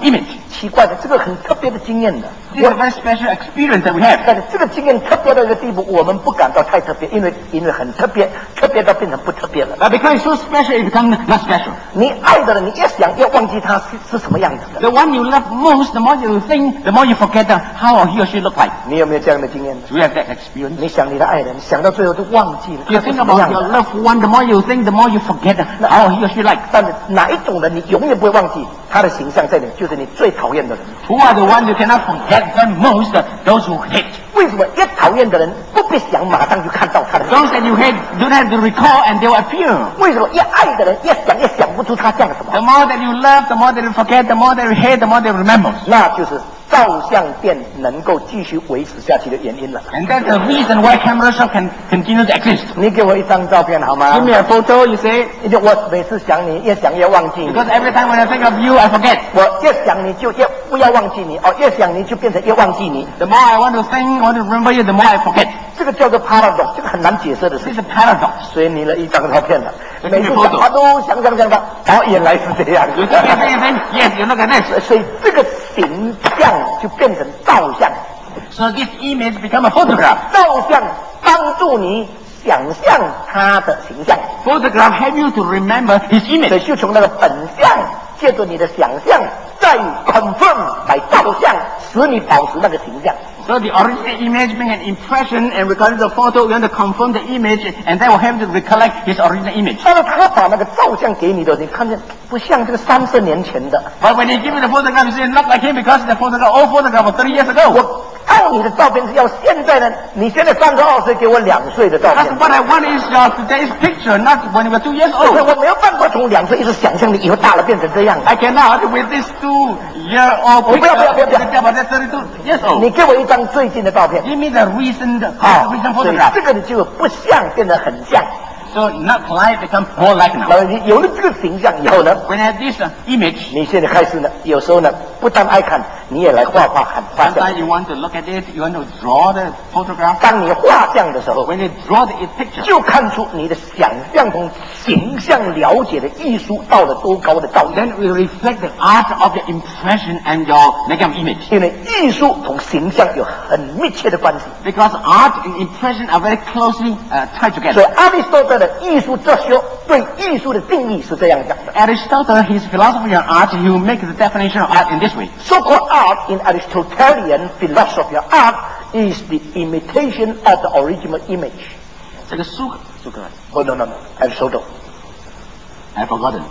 奇怪的，这个很特别的经验的。 This is a very special experience that we have. 但是这个经验特别到一个地步，我们不感到太特别，因为因为很特别，特别到变成不特别了。 But because it's so special, it becomes not special. 你爱的人，你越想要忘记他是是什么样子的。 The one you love most, the more you think, the more you forget how he or she look like. 你有没有这样的经验？ Do you have that experience? 你想你的爱人，想到最后都忘记了 You 他是 think 什么 about 样 your 的。 loved one, the more you think, the more you forget how he or she like. 但是哪一种人你永远不会忘记他的形象在你，就是你最讨厌的人。 Who are the ones you cannot forget them most? Those who hate. 为什么越讨厌的人不必想马上就看到他的形 Those 象？ that you hate don't have to recall and they will appear. 为什么越爱的人越想越想不出他像什 The 么？ more that you love, the more that you forget, the more that you hate, the more that you remember. 那就是照相店能够继续维持下去的原因了。 And that's the reason why camera shop can continue to exist. 你给我一张照片好吗 Give？me a photo, you say, 因为我每次想你，越想越忘记你。 because every time when I think of you, I forget. 我越想你就越不要忘记你哦，越想你就变成越忘记你。 The more I want to think, want to remember you, the more I forget. 这个叫做 paradox， 这个很难解释的事 This 情。 is a paradox. 所以你了一张照片了， Let's 每次 take a 想 photo. 他都想想想想，哦，原来是这样。 You think, you think, you think, yes, you look at this. 所以这个形象就变成照相， So this image become a photograph. 照相帮助你想象他的形象， Photograph help you to remember his 所以 image. 就从那个本相，借着你的想象，再 confirm 来照相，使你保持那个形象。 So the original image make an impression, and regarding the photo, we want to confirm the image, and that will help you to recollect his original image. 当然，他把那个照相给你的，你看见不像这个三十年前的。 But when he give you the photograph, you say not like him because the photograph, old photograph was thirty years ago. 我要你的照片是要现在的，你现在三十二岁，给我两岁的照 That's 片。 what I want is your today's picture, not when you were two years 所以 old. 我没有办法从两岁一直想象你以后大了变成这样。 I cannot with this two-year-old Oh, picture. 不要不要不要不要。 But that's thirty-two years old. 你给我一张最近的照片。 Give me the recent, the 好， recent 所以 photograph. 这个你就不像变得很像。 So not like becomes more like now. 那你有了这个形象以后呢， When I have this uh, image, 你现在开始呢，有时候呢，不但爱看，你也来画画很画像。 sometimes you want to look at it, you want to draw the photograph. 当你画像的时候， When you draw the picture, 就看出你的想象同形象了解的艺术到了多高的造诣。 then we reflect the art of the impression and your negative image. 因为艺术同形象有很密切的关系。 Because art and impression are very closely uh, tied 所 together. 以阿里士多德的艺术哲学对艺术的定义是这样讲的 Aristotle, his philosophy on art, he will make the definition of art in this way. ：So-called art in Aristotelian philosophy of art is the imitation of the original image. 这个苏苏格兰 Oh no no no, Aristotle. I forgotten.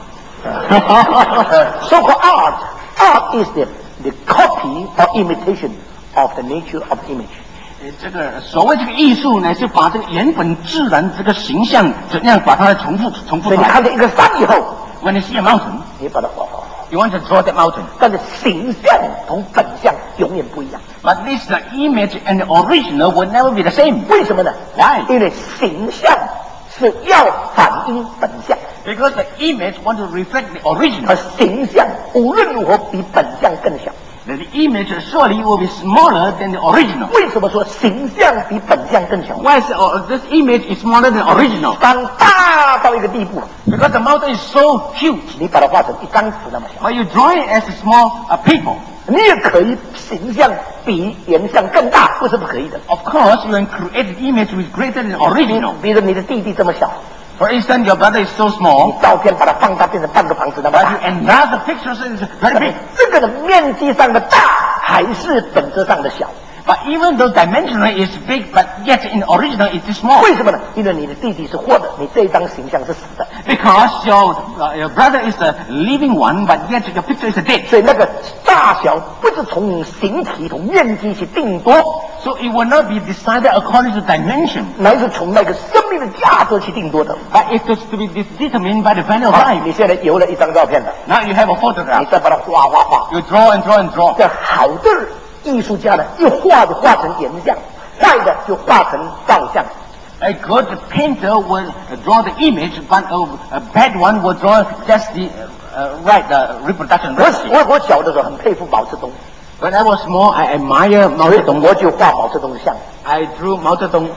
Uh, so-called art, art is the the copy or imitation of the nature of the image. 呃这个所谓这个艺术呢，是把这个原本自然这个形象怎样把它重复重复出来。 所以你看见一个山以后， When you see a mountain, 你把它画画， you want to draw that mountain. 但是形象同本相永远不一样。 But this the image and the original will never be the same. 为什么呢？ Why? 因为形象是要反映本相， Because the image want to reflect the 而 original. 形象无论如何比本相更小。 The image surely will be smaller than the original. 为什么说形象比本相更小？ Why is uh, this image is smaller than original? 当大到一个地步， Because the mountain is so huge. 你把它画成一张纸那么小， But you draw it as a small uh, people. 你也可以形象比原相更大，不是不可以的。 Of course, you can create an image which is greater than 你 original. 比如你的弟弟这么小， For instance, your brother is so 你 small, 照片把它放大变成半个房子那么 but 大 you，enlarge the picture so it's very big. 这个的面积上的大还是本质上的小。 But even though dimensionally is big, but yet in original it is small. 为什么呢？因为你的弟弟是活的，你这一张形象是死的， Because your, uh, your brother is a living one, but yet your picture is a dead. 所以那个大小不是从形体同面积去定夺， So it will not be decided according to dimension, 乃是从那个生命的价值去定夺的。 but it is to be determined by the value of 好， life. 你现在有了一张照片了， Now you have a 你 photograph. 再把它画画画， You draw and draw and draw. 这好的艺术家呢，一画就画成原像，坏的就画成照相。 A good painter will uh, draw the image, but a, a bad one will draw just the uh, uh, right uh, reproduction. 我我我小的时候很佩服毛泽东， When I was small, I admire Mao 所以 Zedong. 我就画毛泽东的像。 I drew Mao Zedong.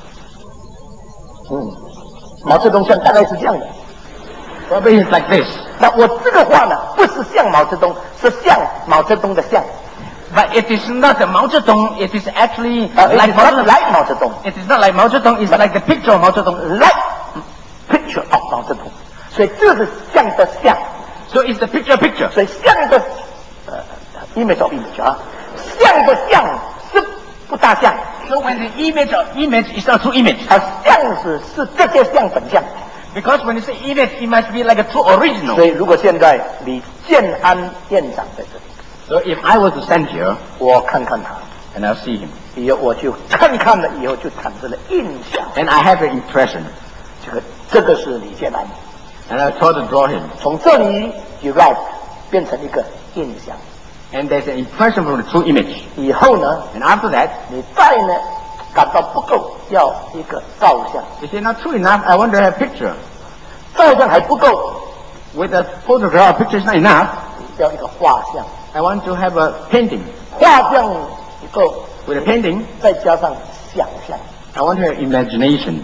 嗯，毛泽东像大概是这样的。 Probably it's like this. 那我这个话呢，不是像毛泽东，是像毛泽东的像。 But it is not Mao Zedong. It is actually Uh, like it is Mao not Zedong. like Mao Zedong. It is not like Mao Zedong. It's like the picture of Mao Zedong. Like picture of 毛泽东，所以这是像的像， So it's the picture picture. 所以像的呃 image of image 啊，像的像是不大像， So when the image of image is not true image. 而像是是这些像本像。 Because when you say image, it must be like a true original. 所以如果现在李建安院长在这里， So if I were to stand here 我看看他， and I'll see him, 以后我就看看了以后就产生了印象， and I have an impression, 这个这个是李建安， and I try to draw him, 从这里 derive 变成一个印象， and there's an impression from the true image. 以后呢， And after that, 你再呢感到不够，要一个照相， if it's not true enough, I want to have a picture. 照相还不够， With a photograph, a picture is not enough. 要一个画像， I want to have a painting. 画像不够， With a painting, 再加上想象， I want to have imagination.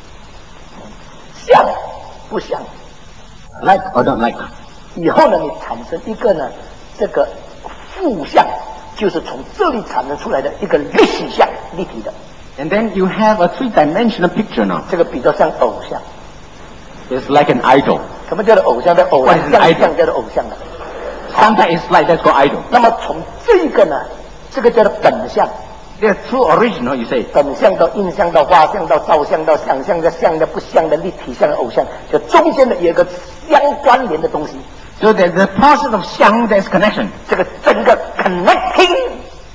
像不像？ Like or don't like. 以后呢，你产生一个呢，这个负像，就是从这里产生出来的一个立体像，立体的， And then you have a three-dimensional picture now. 这个比较像偶像。 It's like an idol. 什么叫做偶像？叫偶 What 像 is 像 idol? 像叫做偶像的。 Sometimes it's like that's called idol. 那么从这个呢，这个叫做本相， They're true original, you say. 本相到印象到画像到照相到想象的像的不像的立体像的偶像，就中间的有一个相关联的东西。 So there's the process of xiang, there's connection. 这个整个 connecting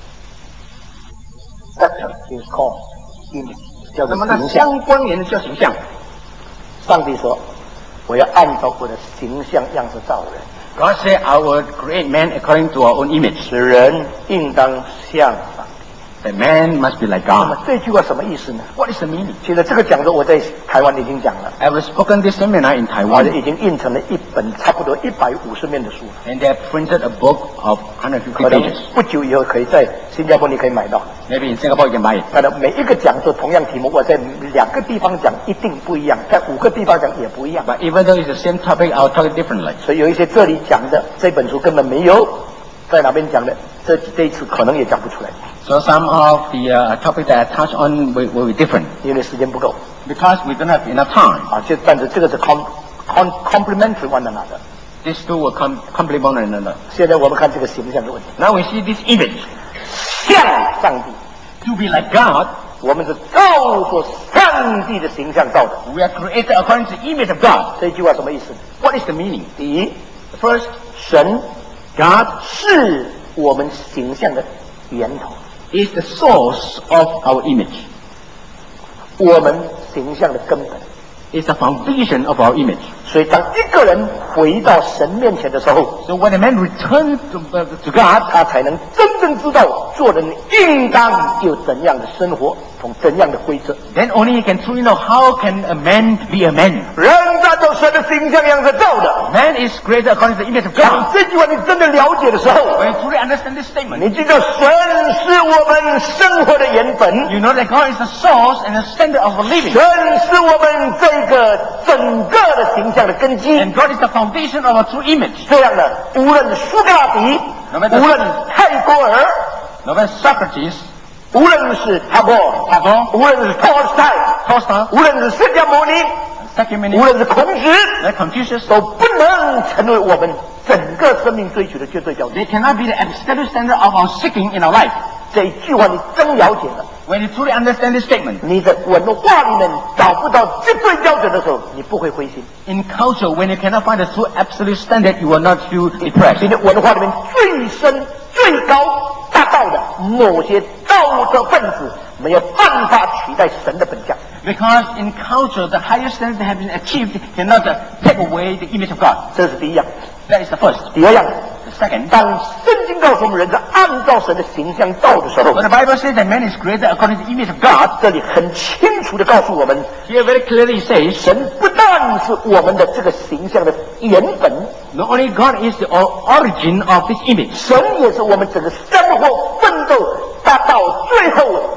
factor is called image， 叫做那么那形象。 相关联的叫形象。 上帝说：“我要按照我的形象样式造人， God said, I will create man according to our own image. 使人应当像上帝。” That man must be like 那么 God. 这句话什么意思呢？ What is the meaning? 其实这个讲座我在台湾已经讲了， I have spoken this seminar in 我 Taiwan, 已经印成了一本差不多一百五十面的书， and they have printed a book of one hundred 可 fifty 能 pages. 不久以后可以在新加坡你可以买到。 Maybe in Singapore you can buy it. 当然，每一个讲座同样题目，我在两个地方讲一定不一样，在五个地方讲也不一样。 But even though it's the same topic, I'll talk it differently. 所以有一些这里讲的这本书根本没有，在哪边讲的，这这一次可能也讲不出来， So some of the uh, topics that I touch on will, will be different 因为时间不够 because we don't have enough time. 啊。就但是这个是 com com complementary one another。 These two will com- complement one another. 现在我们看这个形象的问题， Now we see this image. 像上帝， To be like God, 我们是照着上帝的形象造的。 we are created according to the image of God. 这句话什么意思？ What is the meaning? 第一， First, 神 God 是我们形象的源头， is the source of our image, 我们形象的根本。 is the foundation of our image. 所以，当一个人回到神面前的时候， So when a man returns to, uh, to God, 他才能真正知道做人应当有怎样的生活，同怎样的规则。 then only he can truly know how can a man be a man. 人按照神的形象样子造的。 Man is created according to the image of 当 God. 这句话你真的了解的时候， When you truly understand this statement, 你知道神是我们生活的原本， you know that God is the source and the standard of our living. 神是我们这个整个的形象的根基。 And God is the foundation of our true image. 这样的，无论苏格拉底，无论泰戈尔， Now when Socrates, 无论是塔波， Tagore, 无论是托尔斯泰， Tolstoy, 无论是释迦牟尼， Sakya 无论是孔子， Muni, Confucius, 都不能成为我们整个生命追求的绝对标准。 they cannot be the absolute standard of our seeking in our life. 这一句话你真了解了， When you truly understand this statement, 你的文化里面找不到绝对标准的时候，你不会灰心。 in culture, when you cannot find a true absolute standard, you will not feel 你 depressed. 的文化里面最深、最高大道的某些道德分子，没有办法取代神的本相。 Because in culture, the highest standard that has been achieved cannot uh, take away the image of God. 这是第一样。 That is the first. 第二样， The second, 当圣经告诉我们人是按照神的形象造的时候， when the Bible says that man is created according to the image of God, 这里很清楚的告诉我们， here very clearly says, 神不但是我们的这个形象的原本， not only God is the o- origin of this image, 神也是我们整个生活奋斗达到最后要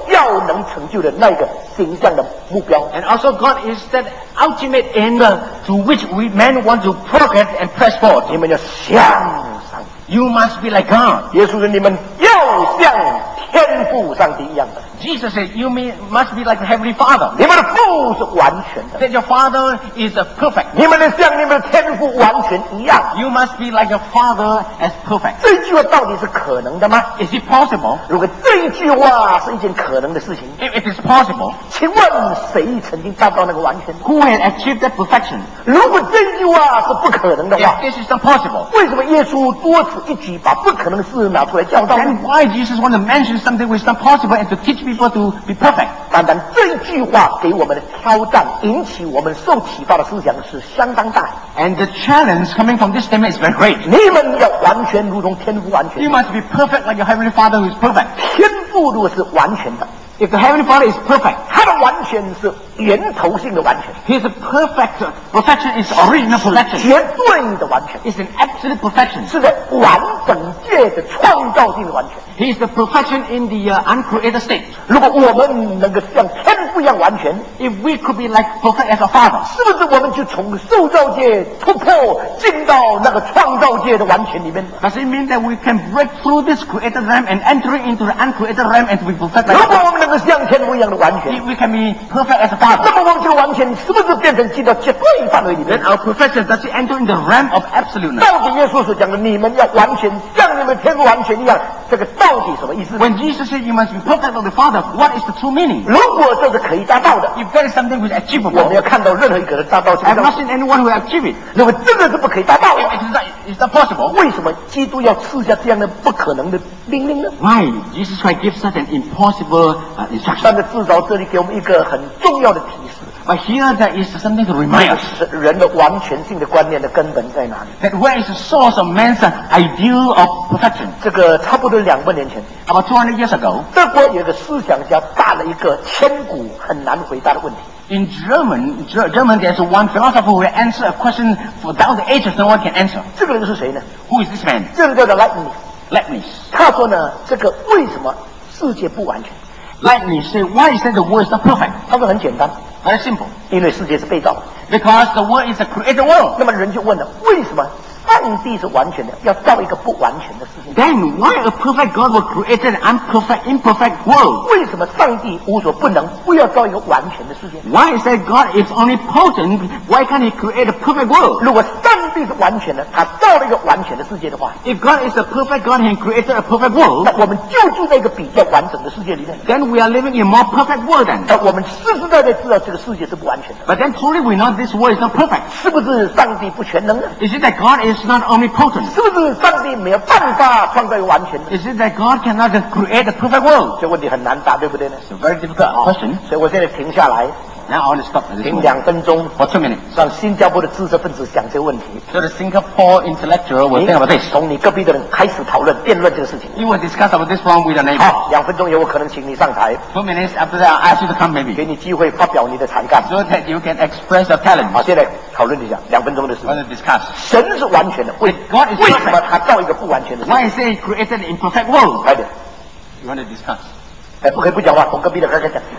能成就的那个形象的目标。 And also God is that ultimate end to which we men want to progress and press forward. 你们要向上。 You must be like God. 耶稣说：“你们要像天父上帝一样的。 Jesus said, you may, must be like the Heavenly Father. 你们的父是完全的， That your Father is uh, perfect. 你们得像你们的天父完全一样。 You must be like your Father as perfect. 这句话到底是可能的吗？ Is it possible? 如果这一句话是一件可能的事情， If it is possible, 请问谁曾经达到那个完全？ who has achieved that perfection? 如果这句话是不可能的话， If this is not possible, 为什么耶稣多此一举把不可能的事拿出来教导呢？ then why Jesus want to mention something which is not possible and to teach people to be perfect? 单单这句话给我们的挑战，引起我们受启发的思想是相当大。 And the challenge coming from this statement is very great. 你们要完全如同天父完全 You。must be perfect like your Heavenly Father who is perfect. 天父如果是完全的， If the Heavenly Father is perfect, 他的完全是源头性的完全， His perfect perfection is original 是 perfection. 绝对的完全， It's an absolute perfection. 是在完整界的创造性的完全。 He is the perfection in the uh, uncreated state. 如果我们能够像天父一样完全， If we could be like perfect as a Father, 是不是我们就从受造界突破，进到那个创造界的完全里面？ does it mean that we can break through this created realm and enter into the uncreated realm and to be perfect 如 like 果 God? 我们能够像天父一样的完全， If we can be perfect as a 那 Father, 么我们这个完全是不是变成进到绝对范围里面 then？our perfection does it enter in the realm of absoluteness? 到底耶稣所讲的你们要完全像你们天父完全一样，这个到底什么意思？ When Jesus said you must be perfect like the Father, what is the true meaning? 如果这是可以达到的， If that is something which is 我们 achievable, 要看到任何一个人达到这 I 个 have 标 not 准。 seen anyone who achieve it. 如果这个是不可以达到的， If it is not, it's not possible, 为什么基督要赐下这样的不可能的命令呢？ why Jesus Christ gives such an impossible uh, instruction? 但是至少这里给我们一个很重要的提示， But here there is something to 那 remind 个 us 是人的完全性的观念的根本在哪里？ that where is the source of man's uh, ideal of perfection? 这个差不多两百年前， About two hundred years ago, 德国有一个思想家答了一个千古很难回答的问题。 in German, Ger- German there's one philosopher who will answer a question for down the ages no one can answer. 这个人是谁呢？ Who is this man? 这个人叫做莱米。 Leibniz. 他说呢，这个为什么世界不完全？ Leibniz said, why is that the world is not perfect? 他说很简单， Very simple. 因为世界是被造的。 Because the world is a created world. 那么人就问了，为什么上帝是完全的，要造一个不完全的世界？ Then why a perfect God will create an unperfect, imperfect world? 为什么上帝无所不能，不要造一个完全的世界？ Why is that God is omnipotent? Why can't He create a perfect world? 如果上帝是完全的，他造了一个完全的世界的话， If God is a perfect God and created a perfect world, 那我们就住在一个比较完整的世界里面。 then we are living in a more perfect world then. 那我们实实在在知道这个世界是不完全的， But then truly we know this world is not perfect. 是不是上帝不全能呢？ Is it that God is not omnipotent? 是不是上帝没有办法创造一个完全的？ Is it that God cannot create a perfect world? 这问题很难答，对不对呢？ It's a very difficult question. 所以我现在停下来， Now I want to stop at this 停 moment 两分钟， for two minutes. 让新加坡的知识分子想这个问题。 So the Singapore intellectual will 你 think about this. 从你隔壁的人开始讨论、辩论这个事情。 You will discuss about this problem with your neighbor. 好，两分钟以后我可能请你上台， Two minutes after that, I'll ask you to come 给 maybe, 你机会发表你的才干。 so that you can express your talent. 好，现在讨论一下两分钟的事 I want 情。 to discuss. 神是完全的，为 God is 为什么 perfect. 他造一个不完全的世 Why 界？ is He created an imperfect world? 快点， You want to discuss? 哎，不可以不讲话，从隔壁的开始讲。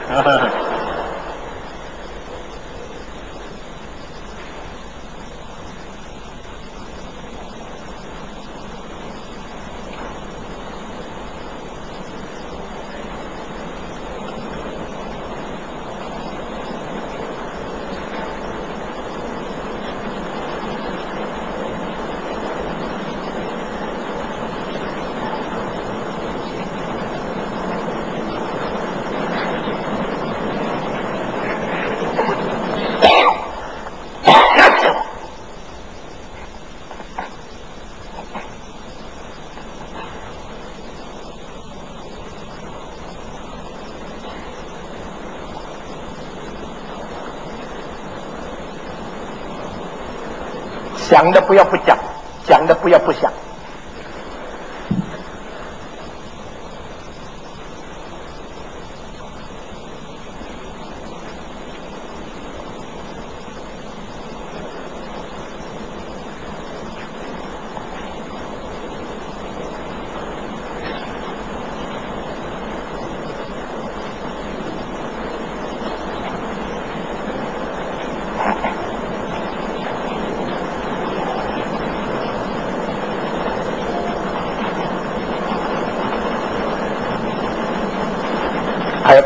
想的不要不讲，讲的不要不想。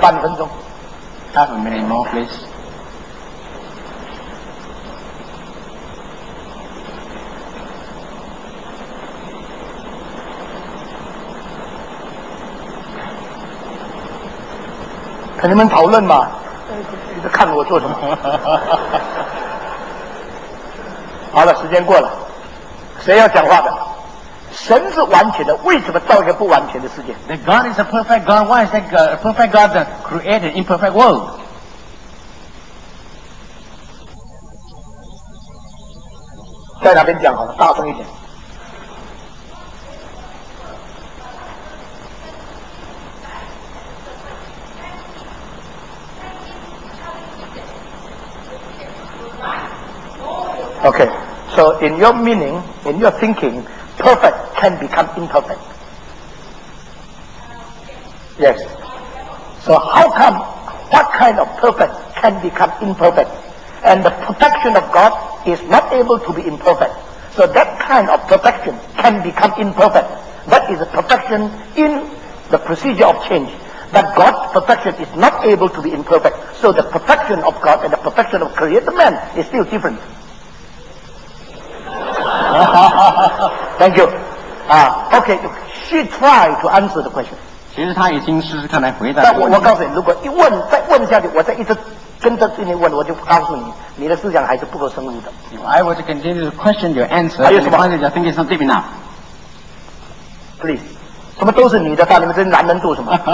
半分钟。 Half a minute more, please. "跟你们讨论嘛，你在看我做什么？好了，时间过了，谁要讲话的？神是完全的，为什么造一个不完全的世界？ That God is a perfect God. Why is that God, a perfect God that created an imperfect world? 在哪边讲好了？大声一点。Okay, so in your meaning, in your thinking, perfect can become imperfect. Yes. So how come, what kind of perfect can become imperfect? And the perfection of God is not able to be imperfect. So that kind of perfection can become imperfect. That is a perfection in the procedure of change. But God's perfection is not able to be imperfect. So the perfection of God and the perfection of created man is still different. Thank you. Uh, okay, she tried to answer the question. 其实他已经试试看来回答。 但我我告诉你，如果一问再问下去，我再一直跟着对你问，我就告诉你，你的思想还是不够深入的。 If I were to continue to question your answer, 还有什么 I think it's not deep enough. Please， 什么都是你的，到你们这些男人做什么？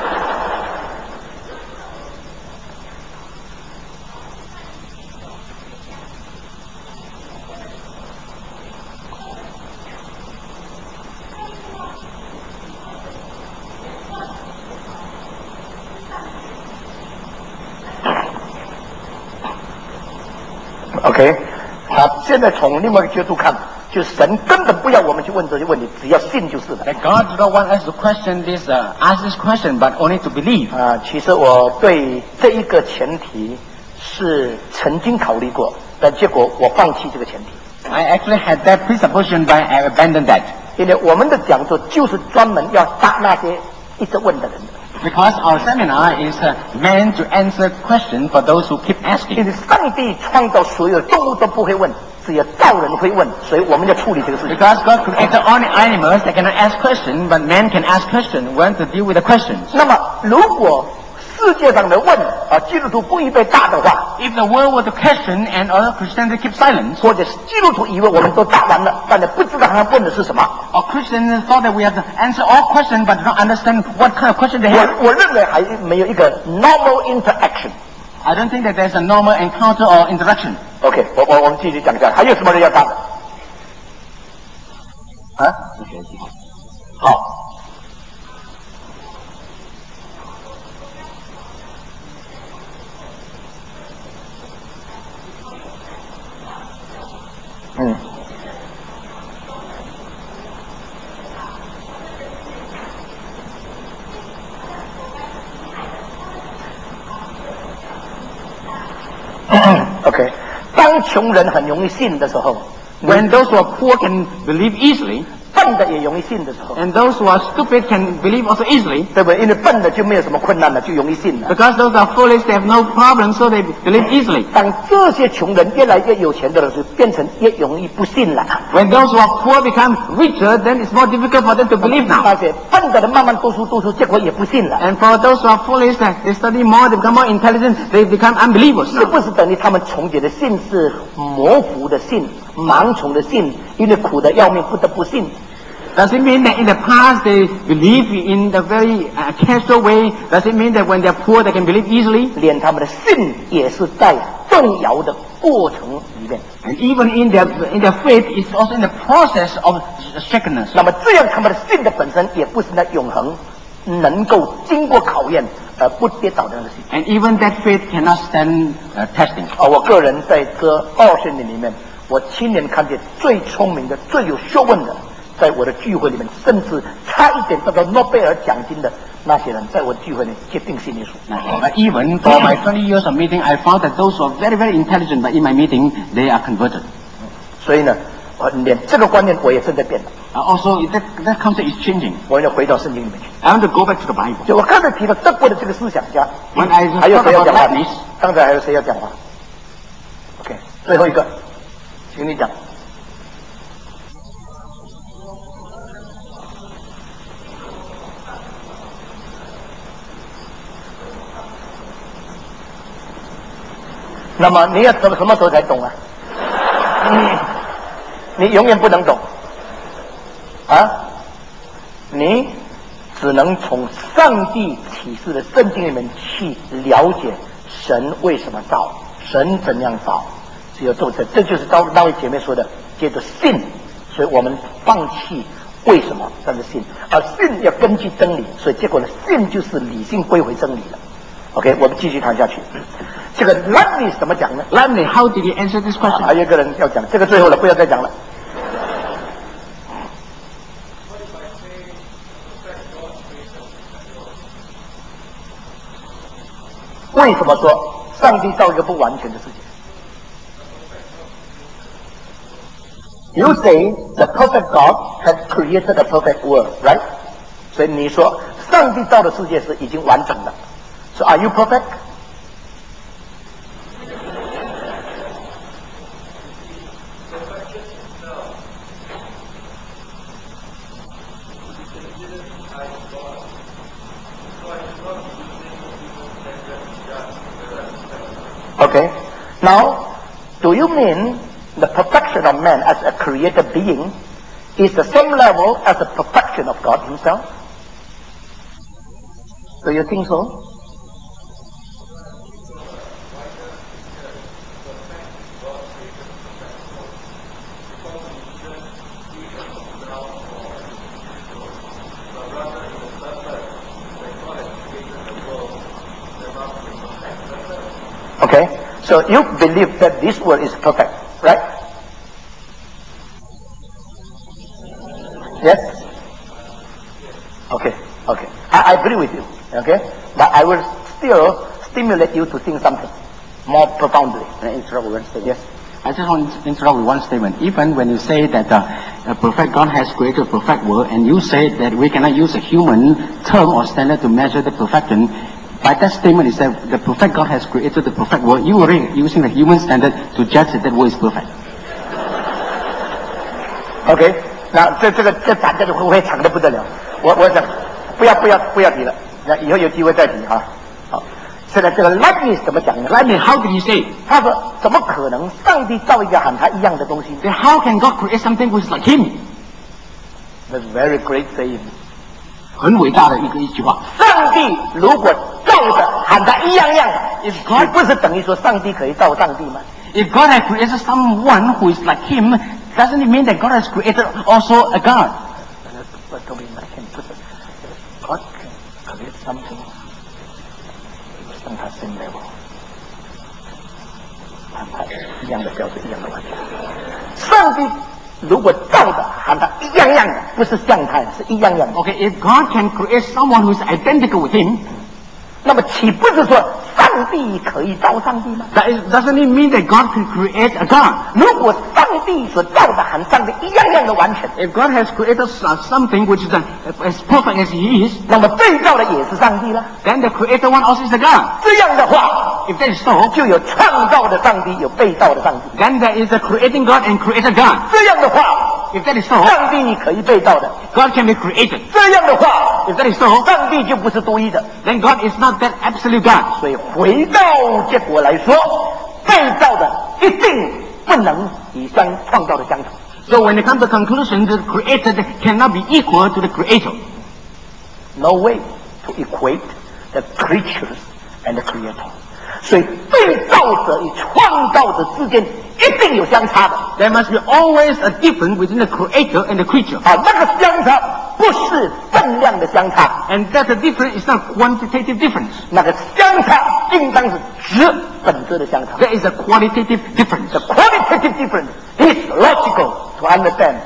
OK， 好，现在从另外一个角度看，就是神根本不要我们去问这些问题，只要信就是了。 That God did not want us to question this, uh, ask this question, but only to believe. 啊，其实我对这一个前提是曾经考虑过，但结果我放弃这个前提。 I actually had that presupposition, but I abandoned that. 因为我们的讲座就是专门要答那些一直问的人的。 Because our seminar is uh, meant to answer questions for those who keep 因 asking. 为上帝创造所有动物都不会问，只有造人会问，所以我们要处理这个事情。 Because God created all the animals, they cannot ask questions, but man can ask questions. We want to deal with the questions. 那么，如果世界上的问啊，基督徒不预备答的话， If the world were to question and other Christians keep silence, 或者是基督徒以为我们都答完了，但是不知道他问的是什么。 or Christians thought that we have to answer all questions but do not understand what kind of question they 我 have. 我认为还没有一个 normal interaction。 I don't think that there's a normal encounter or interaction. OK， 我我我们继续讲一下，还有什么人要答的？啊？好。嗯。OK， 当穷人很容易信的时候， When those who are poor can believe easily, 笨的也容易信的时候， and those who are stupid can believe also easily, 对不对？因为笨的就没有什么困难了，就容易信了。 because those are foolish, they have no problem, so they believe easily. 当这些穷人越来越有钱的时候，变成越容易不信了。 When those who are poor become richer, then it's more difficult for them to believe now. 那些笨的人慢慢读书读书，结果也不信了。 And for those who are foolish, they study more, they become more intelligent, they become unbelievers. 是不是等于他们从前的信是模糊的信、盲从的信，因为苦的要命，不得不信？ Does it mean that in the past they believe in the very uh, casual way? Does it mean that when they're poor they can believe easily? 连他们的信也是在动摇的过程里面。 And even in their in their faith, it's also in the process of shakenness. 那么这样，他们的信的本身也不是那永恒，能够经过考验而不跌倒的那个信。 And even that faith cannot stand uh, testing. 啊，我个人在这二十年里面，我亲眼看见最聪明的、最有学问的，在我的聚会里面，甚至差一点得到诺贝尔奖金的那些人，在我的聚会里决定信耶稣。 But even for my twenty years of meeting, I found that those who are very, very intelligent, but in my meeting, they are converted. 所以呢， 啊，连这个观念我也正在变了。 Uh, also, that, that concept is changing. 我要回到圣经里面去。 I want to go back to the Bible. 就我刚才提到德国的这个思想家， When I 还有 talk 谁要 about 讲话 Leibniz,？ 刚才还有谁要讲话 ？OK， 最后一个，请你讲。那么你要什么什么时候才懂啊？嗯，你永远不能懂啊！你只能从上帝启示的圣经里面去了解神为什么造，神怎样造，只有这这这就是当那位姐妹说的，接着信，所以我们放弃为什么，但是信，而信要根据真理，所以结果呢，信就是理性归回真理了。OK， 我们继续谈下去。这个 Leibniz 怎么讲呢 Leibniz, how did he answer this 啊 question? 还有一个人要讲，这个最后了，不要再讲了。为什么说上帝造一个不完全的世界 ？You say the perfect God has created a perfect world, right? 所以你说上帝造的世界是已经完整的。So are you perfect? Okay. Now, do you mean the perfection of man as a created being is the same level as the perfection of God himself? Do you think so? Okay, so you believe that this world is perfect, right? Yes? Okay, okay. I, I agree with you, okay? But I will still stimulate you to think something more profoundly. Can I interrupt with one statement? Yes. I just want to interrupt with one statement. Even when you say that uh, a perfect God has created a perfect world, and you say that we cannot use a human term or standard to measure the perfection, by that statement is that the perfect God has created the perfect world. You are using the human standard to judge that that world is perfect. OK， 那这这个这咱这个会不会长的不得了？我我想不要不要不要提了，那以后有机会再提哈。好，现在这个 Leibniz 怎么讲呢 Leibniz, how did he say? 他说怎么可能上帝造一个和他一样的东西 Then how can God create something which is like Him? ？That's very great saying。 很伟大的一个一句话。 上帝如果造的和他一样样，你不是等于说上帝可以造上帝吗 If God has created someone who is like Him, doesn't it mean that God has created also a God? But I can put it, God can create something 让他 same level， 和他一样的标准，一样的完全。上帝如果造的和他一样样的，不是像他，是一样样的。 Okay, if God can create someone who is identical with Him, 那么岂不是说上帝可以造上帝吗？ that is, doesn't it mean that God can create a God? 如果上帝所造的和上帝一样样的完全， If God has created something which is as perfect as He is, 那么被造的也是上帝了。 then the created one also is a God. 这样的话， If that is so, 就有创造的上帝，有被造的上帝。 then there is a creating God and created God. 这样的话， If that is so, 上帝可以被造的。 God can be created. 这样的话， If that is so, 上帝就不是独一的。 then God is not that absolute God. 所以回到结果来说，被造的一定不能与相创造的相同。 So when it comes to conclusion, the created cannot be equal to the creator. No way to equate the creatures and the creator. 所以被造者与创造者之间一定有相差的。 There must be always a difference between the creator and the creature. 啊，那个相差不是分量的相差， And that the difference is not quantitative difference. 那个相差应当是质本质的相差。 There is a qualitative difference. The qualitative difference is logical to understand the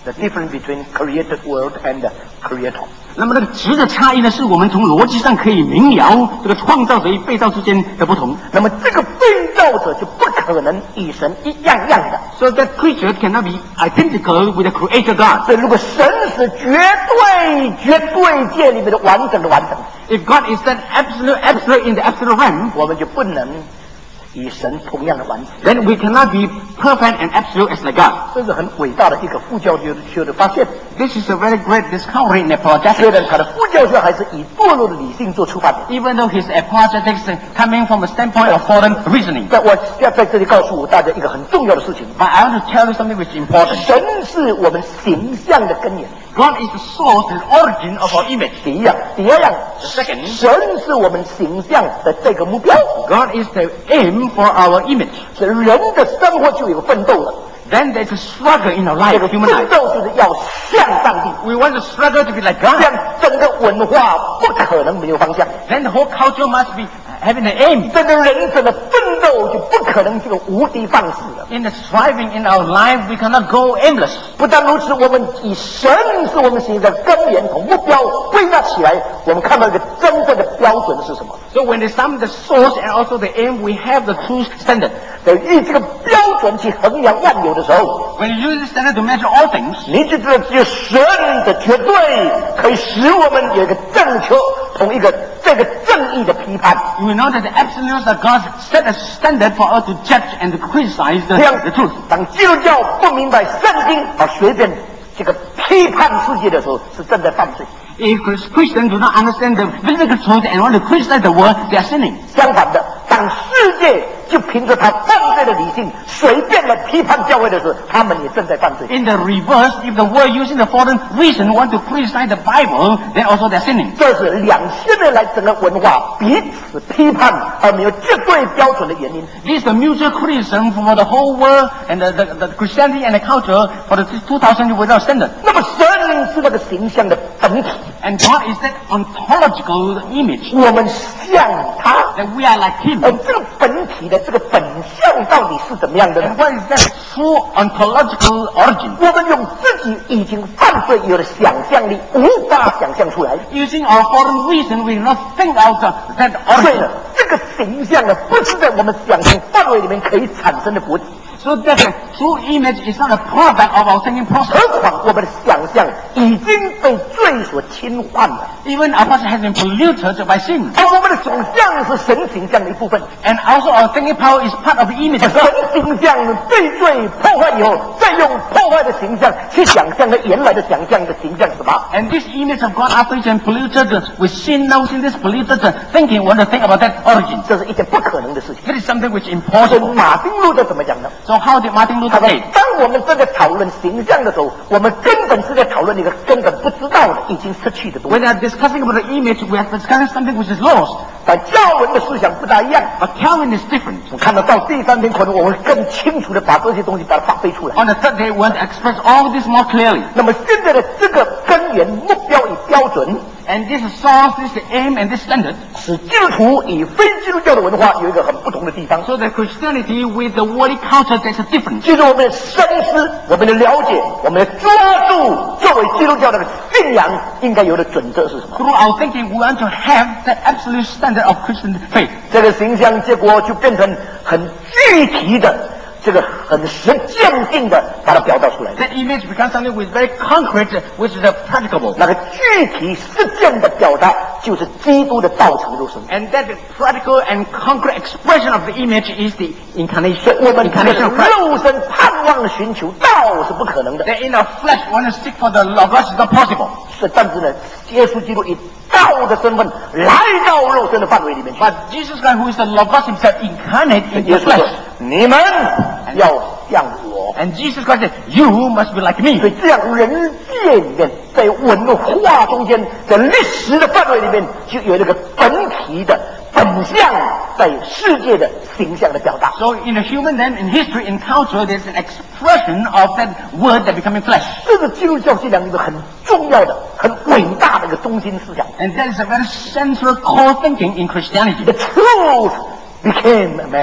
The difference between created world and the creator. 那么这个质的差异呢，是我们从逻辑上可以明了这个创造者与被造之间的不同。 那么这个被造者就不可能与神一样样的。 So that creature cannot be identical with the creator God. 所以如果神是绝对绝对界里面的完整的完整， If God is that absolute absolute in the absolute realm, 我们就不能与神同样的完整。 then we cannot be perfect and absolute as like God. 这是很伟大的一个副教学的发现。 This is a very great discovery in apologetics. 虽然他的副教学还是以堕落的理性做出发点， Even though his apologetics is coming from a standpoint of fallen reasoning. 但我要在这里告诉大家一个很重要的事情： But I want to tell you something which is important. 神是我们形象的根源。 God is the source and origin of our image. 第一样，第二样， The second, 神是我们形象的这个目标。 God is the aim for our image. 所以人的生活就有奋斗了。 Then there's a struggle in our 这 life, 个 human 奋 life. 斗就是要向上帝， We want to struggle to be like 这 God. 样整个文化不可能没有方向。 Then the whole culture must be having an aim. 整个人生的奋斗就不可能这个无的放矢了。 In the striving in our life, we cannot go aimless. 不但如此，我们以神是我们形象的根源同目标归纳起来，我们看到一个真正的标准是什么？ So when they sum the source and also the aim, we have the true standard. 在以这个标准去衡量万有的时候， When you use the standard to measure all things, 你就知道只有神的绝对可以使我们有一个正确同一个这个正义的批判。 you will know that the absolutes of God set a standard for us to judge and to criticize the, 这样 the truth. 当基督教不明白圣经而随便这个批判世界的时候，是正在犯罪。 If Christians do not understand the physical truth and want to criticize the world, they are sinning. 相反的，当世界就凭着他犯罪的理性随便的批判教会的时候，他们也正在犯罪。 In the reverse, if the world using the foreign reason want to criticize the Bible, then also they are sinning. 这是两千年来整个文化彼此批判而没有绝对标准的原因。 This is the mutual criticism for the whole world and the, the, the Christianity and the culture for the two thousand years without standard. 那么神是那个形象的本体， And God is that ontological image 我们像他， that we are like Him. 而这个本体的这个本相到底是怎么样的呢 And？what is that true ontological origin? 我们用自己已经犯罪有了想象力，无法想象出来。 Using our foreign reason, we cannot think out uh, that 所以 origin. 呢，这个形象呢，不是在我们想象范围里面可以产生的国体。 So that the true image is not a product of our thinking process. 何况我们的想象已经被罪所侵犯了， Even our process has been polluted by sin. 而我们的想象是神形象的一部分。 And also our thinking power is part of the image 神 of God. 形象被罪破坏以后，再用破坏的形象去想象了原来的想象的形象是什么？ And this image of God after it's been polluted with sin, now sin this polluted thinking, want to think about that origin. 这是一件不可能的事情。 That is something which is 所以 impossible. 马丁路德怎么讲呢？ So how did Martin 他 Luther 说 say?：“ 当我们正在讨论形象的时候，我们根本是在讨论一个根本不知道的、已经失去的东 When 西。 we are discussing about the image, we are discussing something which is lost. 但教文的思想不大一样。 But Calvin is different. 我看得到第三天，可能我会更清楚的把这些东西把它发挥出来。 On the third day, we want to express all this more clearly. 那么现在的这个根源、目标与标准， And this source, this aim, and this standard. 使基督徒与非基督教的文化有一个很不同的地方。 So that Christianity with the worldly culture, there's a difference. 就是我们的深思、我们的了解、我们的抓住作为基督教的信仰应该有的准则是什么？ Through our thinking, we want to have that absolute standard of Christian faith. 这个形象结果就变成很具体的、这个很实践性的把它表达出来。 That image becomes something which is very concrete, which is uh, practicable. 那个具体实践的表达，就是基督的道成肉身。 And that practical and concrete expression of the image is the incarnation, 我们这个 incarnation of Christ. 肉身盼望寻求道是不可能的。 That in our flesh, we want to seek for the Logos is not possible. 是，但是呢，耶稣基督以道的身份来到肉身的范围里面去。 But Jesus Christ, who is the Logos himself, incarnate in 耶 the 稣说 flesh.：“ 你们要像我。” And Jesus Christ said, you must be like 所以 me. 这样人界里面，在文化中间，在历史的范围里面，就有那个本体的本相在世界的形象的表达。 So in the human then, in history, in culture, there's an expression of that word that becoming flesh. 这是基督教信仰一个很重要的、很伟大的一个中心思想。 And that is a very central core thinking in Christianity. The truth became a man.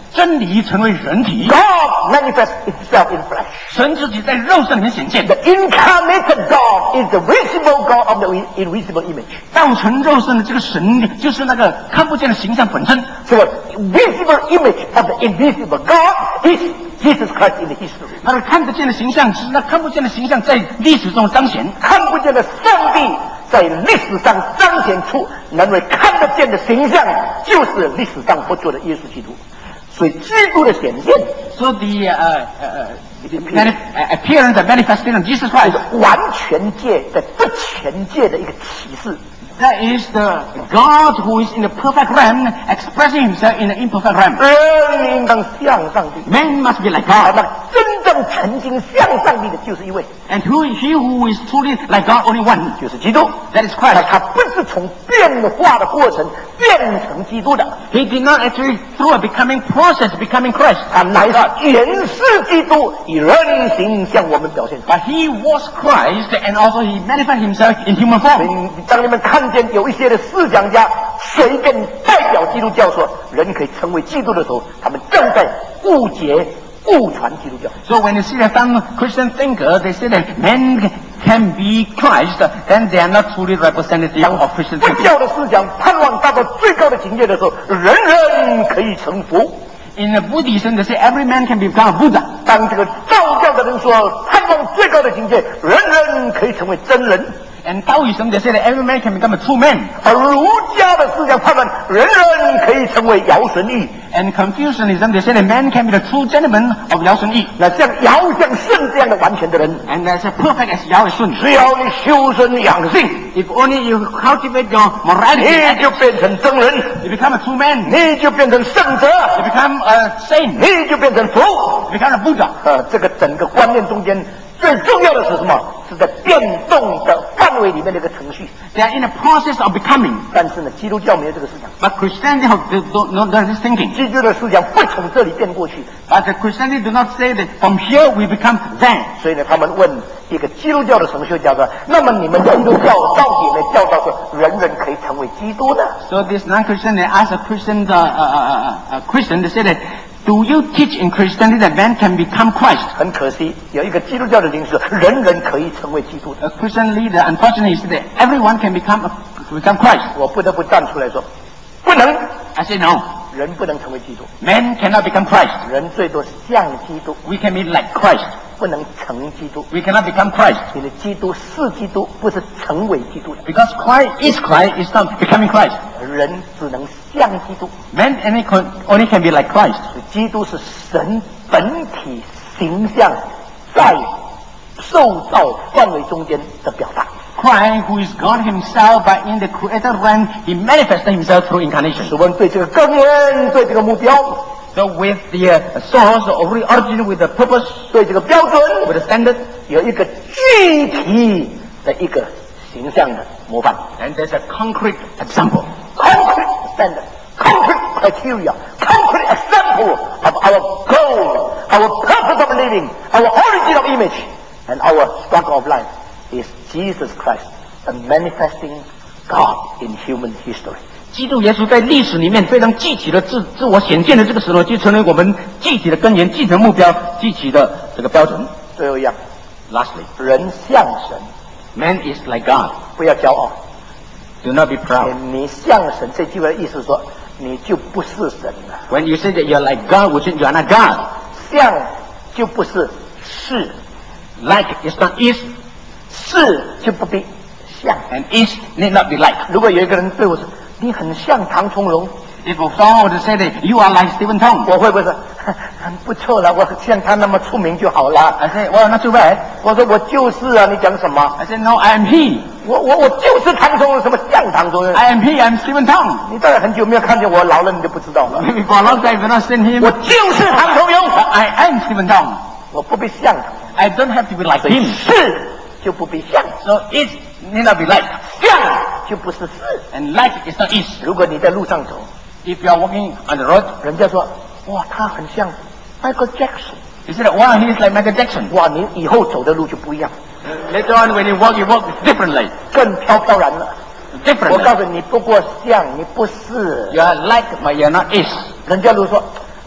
真理成为人体。 God manifests itself in flesh. 神自己在肉身里面显现。 The incarnated God is the visible God of the invisible image. 道成肉身的这个神，就是那个看不见的形象本身。 So the visible image of the invisible God is Jesus Christ in the history. 那个看得见的形象是那看不见的形象在历史中彰显。 看不见的上帝在历史上彰显出能为看得见的形象，就是历史上不做的耶稣基督。所以基督的显现 So the uh, uh, the mani- uh, appearance and manifestation of Jesus Christ, 是完全界在不全界的一个启示。 that is the God who is in the perfect realm expressing himself in the imperfect realm. 人应当像上帝， Man must be like 啊， God. 那真正曾经像上帝的就是一位， And who, he who is truly like God, only one. 就是基督。 That is 那 Christ. 他不是从变化的过程变成基督的， He did not actually, through a becoming process, becoming Christ. 他乃是原是基督，以人形向我们表现出来。 But he was Christ, and also he manifested himself in human form. 嗯当你们看见有一些的思想家随便代表基督教说人可以成为基督的时候，他们正在误解、误传基督教。 So when you see that some Christian thinkers, they say that men can be Christ, then they are not truly representative of Christian 不 thinking. 教的思想盼望达到最高的境界的时候，人人可以成佛。 In the Buddhism, they say every man can become a Buddha. 当这个道教的人说盼望最高的境界，人人可以成为真人。 And Taoism, they say that every man can become a true man. 而儒家的思想盼望人人可以成为尧舜禹。 And Confucianism, they say that man can be the true gentleman of Yao Shun Yi. 那像尧像舜这样的完全的人， And as a perfect as Yao and Shun. 只要你修身养性， If only you cultivate your morality, 你就变成真人， you become a true man. 你就变成圣者， You become a saint. 你就变成佛。 You become a Buddha. 呃，这个整个观念中间最重要的是什么？是在变动的范围里面的一个程序。 They are in the process of becoming. 但是呢，基督教没有这个思想， But Christianity have, they don't, don't, don't this thinking. 基督的思想不从这里变过去。 But the Christianity do not say that from here we become there. 所以呢，他们问一个基督教的神学家说：“那么你们基督教到底呢教导说人人可以成为基督呢？” So this non-Christian, they ask a Christian, uh, uh, uh, uh, Christian, they say that, do you teach in Christianity that man can become Christ? 很可惜，有一个基督教的领袖，人人可以成为基督的。 A Christian leader, unfortunately, said that everyone can become a, become Christ. 我不得不站出来说，不能， I say no. 人不能成为基督， Man cannot become Christ. 人最多像基督， We can be like Christ. 不能成基督。 We cannot become Christ. 因为基督是基督，不是成为基督的。 Because Christ is Christ, is not becoming Christ. 人只能像基督， Man only can, only can be like Christ. 所以基督是神本体形象在受造范围中间的表达。 Christ, who is God himself, but in the created realm, he manifested himself through incarnation. 我们对这个根源，对这个目标， So with the uh, source, the origin, with the purpose, 对这个标准， with the standard, 有一个具体的一个形象的模范。 and there's a concrete example. Concrete standard, concrete criteria, concrete example of our goal, our purpose of living, our origin of image, and our struggle of life is Jesus Christ, the manifesting God in human history. 基督耶稣在历史里面非常具体的自自我显现的这个时候，就成为我们具体的根源、具体的目标、具体的这个标准。 最后一样， Lastly, 人像神， man is like God. 不要骄傲。 Do not be proud. 你像神这句话的意思说，你就不是神了。 When you say that you're like God, which you are not God. 像就不是是， Like is not is, 是就不必像。 and is need not be like. 如果有一个人对我说，你很像唐从容， If someone were to say that you are like Stephen Tong, 我会不会说很不错了？我像他那么出名就好了。 I say, well, not too bad. 我说我就是啊，你讲什么？ I said, no, I am he. 我我我就是唐从容，什么像唐从容？ I am he, I am Stephen Tong. 你当然很久没有看见我，老了你就不知道了。 Maybe for a long time you've not seen him. 我就是唐从容， I am Stephen Tong. 我不必像他， I don't have to be like 所以 him. 是就不必像， So is need not be like. 像就不是是。 And like is not is. 如果你在路上走， If you are walking on the road, 人家说哇，他很像 Michael Jackson， you say that, wow, he is like Michael Jackson. 哇，你以后走的路就不一样， Later on when you walk, you walk differently. 更飘飘然了。我 Differently. 告诉你，你不过像，你不是。 You are like, but you are not is. 人家都说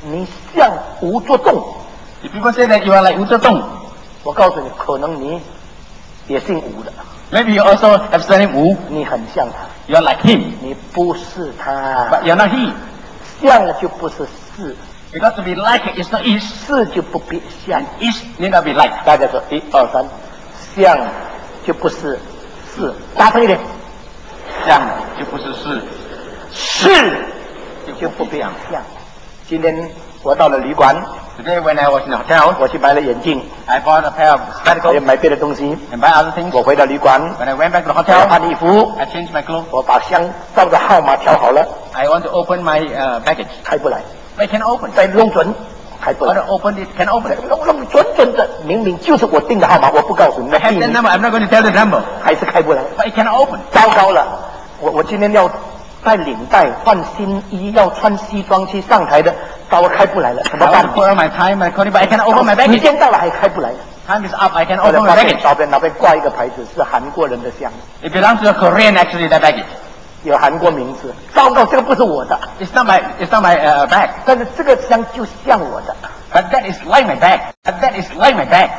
你像吴作栋。 If people say that you are like Wu Zedong, 我告诉你，可能你也姓吴的， maybe you also have surname Wu. 你很像他， You are like him, 你不是他。 but you're not he. 像就不是是， Because to be like is not is, 是就不必像。 is need not be like. 大家说，一二三，像就不是是，大声一点， 像就不是是， 是就不必像。今天我到了旅馆， Today when I was in the hotel, 我去买了眼镜， I bought a pair of 还有 spectacles 买别的东西。 and buy other things. 我回到旅馆， When I went back to the 我要 hotel, 换衣服， I changed my clothes. 我把箱照着号码调好了， I want to open my uh, baggage. 开不来， I can open. 再弄准，开不 I want 来 to。open it, can open it. 弄弄准准的，明明就是我定的号码，我不告诉你， I have that number, I'm not going to tell the number. 还是开不来。 But it cannot open. 糟糕了，我我今天要带领带换新衣，要穿西装去上台的，糟了开不来了，怎么 I 办 want？to put on my tie, my coat, but I cannot open my 时 baggage. 间到了还开不来。 Time is up, I cannot 我在 open my 旁边 baggage. 旁边那边挂一个牌子，是韩国人的箱， It belongs to a Korean actually, that baggage. 有韩国名字。糟糕，这个不是我的， It's not my, it's not my uh, bag. 但是这个箱就像我的。 But that is like my bag. But that is like my bag.